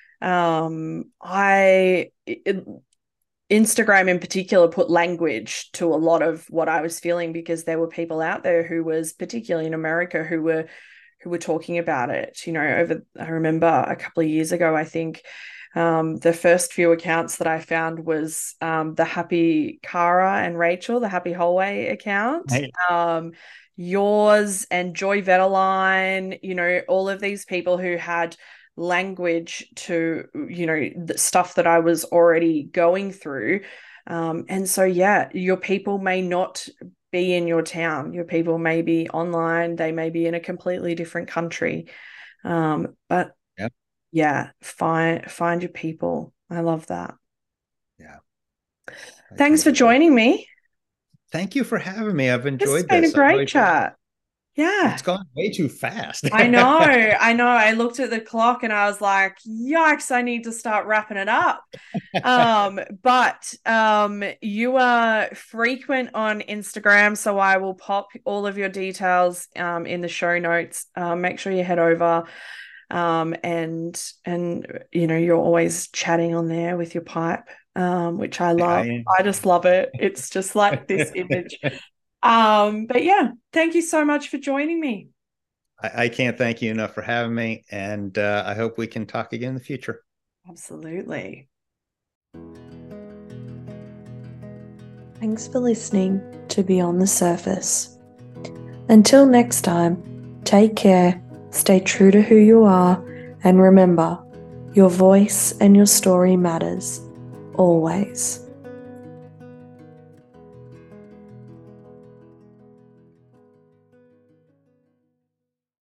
[SPEAKER 1] I Instagram in particular put language to a lot of what I was feeling, because there were people out there who was, particularly in America, who were talking about it. I remember a couple of years ago, I think, the first few accounts that I found was the Happy Cara and Rachel, the Happy Hallway account.
[SPEAKER 2] Right.
[SPEAKER 1] Yours and Joy Vetterline, all of these people who had language to, the stuff that I was already going through. And so, yeah, your people may not be in your town. Your people may be online. They may be in a completely different country. But
[SPEAKER 2] Yeah.
[SPEAKER 1] yeah, find your people. I love that.
[SPEAKER 2] Yeah. I
[SPEAKER 1] Thanks for
[SPEAKER 2] totally.
[SPEAKER 1] joining me.
[SPEAKER 2] Thank you for having me. I've
[SPEAKER 1] This has
[SPEAKER 2] enjoyed
[SPEAKER 1] been a
[SPEAKER 2] this. I
[SPEAKER 1] great
[SPEAKER 2] really did.
[SPEAKER 1] chat. Yeah.
[SPEAKER 2] It's gone way too fast.
[SPEAKER 1] I know. I know. I looked at the clock and I was like, yikes, I need to start wrapping it up. But you are frequent on Instagram, so I will pop all of your details in the show notes. Make sure you head over. And you're always chatting on there with your pipe, which I love.
[SPEAKER 2] I,
[SPEAKER 1] I just love it. It's just like this image. But yeah, thank you so much for joining me.
[SPEAKER 2] I can't thank you enough for having me, and I hope we can talk again in the future.
[SPEAKER 1] Absolutely. Thanks for listening to Beyond the Surface. Until next time, take care, stay true to who you are, and remember, your voice and your story matters, always.